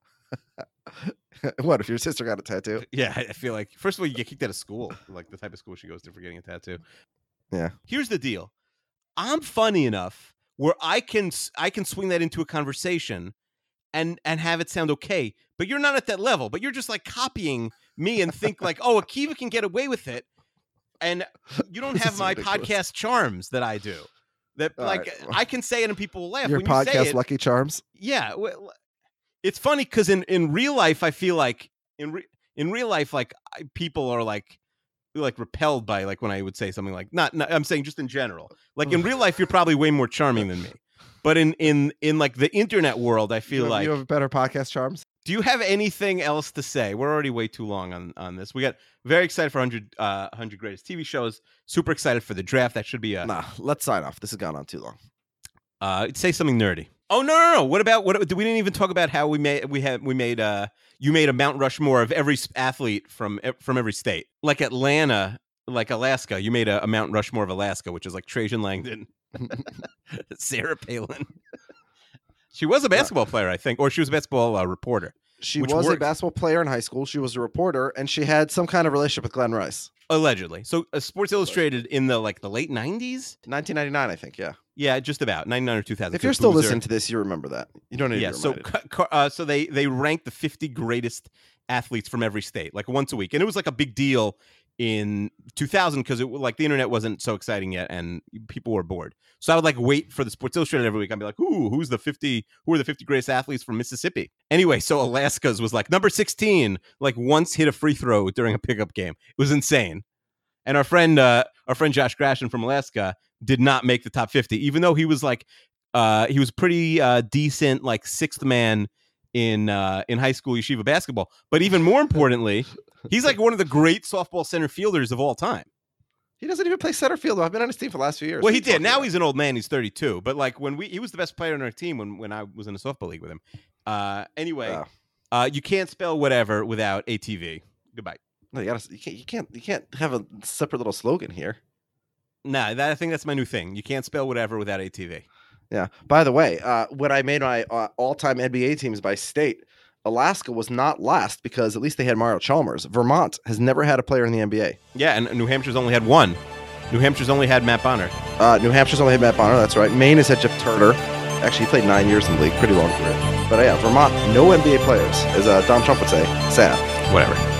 Speaker 1: What if your sister got a tattoo?
Speaker 2: Yeah, I feel like first of all, you get kicked out of school, like the type of school she goes to for getting a tattoo.
Speaker 1: Yeah.
Speaker 2: Here's the deal: I'm funny enough where I can I can swing that into a conversation, and and have it sound okay. But you're not at that level. But you're just like copying me and think like, oh, Akiva can get away with it, and you don't
Speaker 1: This
Speaker 2: have
Speaker 1: is
Speaker 2: my
Speaker 1: ridiculous.
Speaker 2: podcast charms that I do. That
Speaker 1: All
Speaker 2: like
Speaker 1: right.
Speaker 2: I can say it and people will laugh.
Speaker 1: Your
Speaker 2: when you say
Speaker 1: podcast,
Speaker 2: it,
Speaker 1: Lucky Charms.
Speaker 2: yeah, well, it's funny because in, in real life, I feel like in re- in real life, like I, people are like like repelled by like when I would say something like not, not. I'm saying just in general. Like in real life, you're probably way more charming than me. But in in in like the internet world, I feel
Speaker 1: you have,
Speaker 2: like.
Speaker 1: you have better podcast charms.
Speaker 2: Do you have anything else to say? We're already way too long on, on this. We got very excited for one hundred, uh, one hundred greatest T V shows. Super excited for the draft. That should be a.
Speaker 1: Nah, let's sign off. This has gone on too long.
Speaker 2: Uh, say something nerdy. Oh no, no, no! What about what? We didn't even talk about how we made we had we made uh you made a Mount Rushmore of every athlete from from every state, like Atlanta, like Alaska. You made a, a Mount Rushmore of Alaska, which is like Trajan Langdon, Sarah Palin. She was a basketball player, I think, or she was a basketball uh, reporter.
Speaker 1: She
Speaker 2: Which
Speaker 1: was
Speaker 2: worked.
Speaker 1: a basketball player in high school. She was a reporter, and she had some kind of relationship with Glenn Rice.
Speaker 2: Allegedly. So uh, Sports Illustrated in the like the late nineties?
Speaker 1: nineteen ninety-nine, I think, yeah.
Speaker 2: Yeah, just about. ninety-nine or two thousand.
Speaker 1: If you're still listening to this, you remember that. You don't need
Speaker 2: Yeah,
Speaker 1: to be
Speaker 2: so
Speaker 1: reminded.
Speaker 2: cu- uh, so they they ranked the fifty greatest athletes from every state, like once a week. And it was like a big deal in two thousand because it like the internet wasn't so exciting yet and people were bored. So I would like wait for the Sports Illustrated every week. I'd be like, "Ooh, who's the fifty who are the fifty greatest athletes from Mississippi?" Anyway, so Alaska's was like number sixteen, like once hit a free throw during a pickup game. It was insane. And our friend uh, our friend Josh Grashan from Alaska did not make the top fifty, even though he was like uh, he was pretty uh, decent, like sixth man in uh, in high school yeshiva basketball. But even more importantly, he's like one of the great softball center fielders of all time.
Speaker 1: He doesn't even play center field. I've been on his team for the last few years.
Speaker 2: Well,
Speaker 1: What
Speaker 2: he
Speaker 1: are you
Speaker 2: did.
Speaker 1: talking
Speaker 2: Now
Speaker 1: about?
Speaker 2: he's an old man. He's thirty-two. But like when we, he was the best player on our team when, when I was in a softball league with him. Uh, anyway,
Speaker 1: Oh.
Speaker 2: uh, you can't spell whatever without A T V. Goodbye.
Speaker 1: No, you, gotta, you can't. You can't. You can't have a separate little slogan here.
Speaker 2: Nah, that, I think that's my new thing. You can't spell whatever without A T V.
Speaker 1: Yeah. By the way, uh, when I made my uh, all-time N B A teams by state, Alaska was not last because at least they had Mario Chalmers. Vermont has never had a player in the N B A.
Speaker 2: Yeah, and New Hampshire's only had one. New Hampshire's only had Matt Bonner.
Speaker 1: Uh, New Hampshire's only had Matt Bonner. That's right. Maine has had Jeff Turner. Actually, he played nine years in the league. Pretty long career. But uh, yeah, Vermont, no N B A players. As uh, Donald Trump would say, sad.
Speaker 2: Whatever.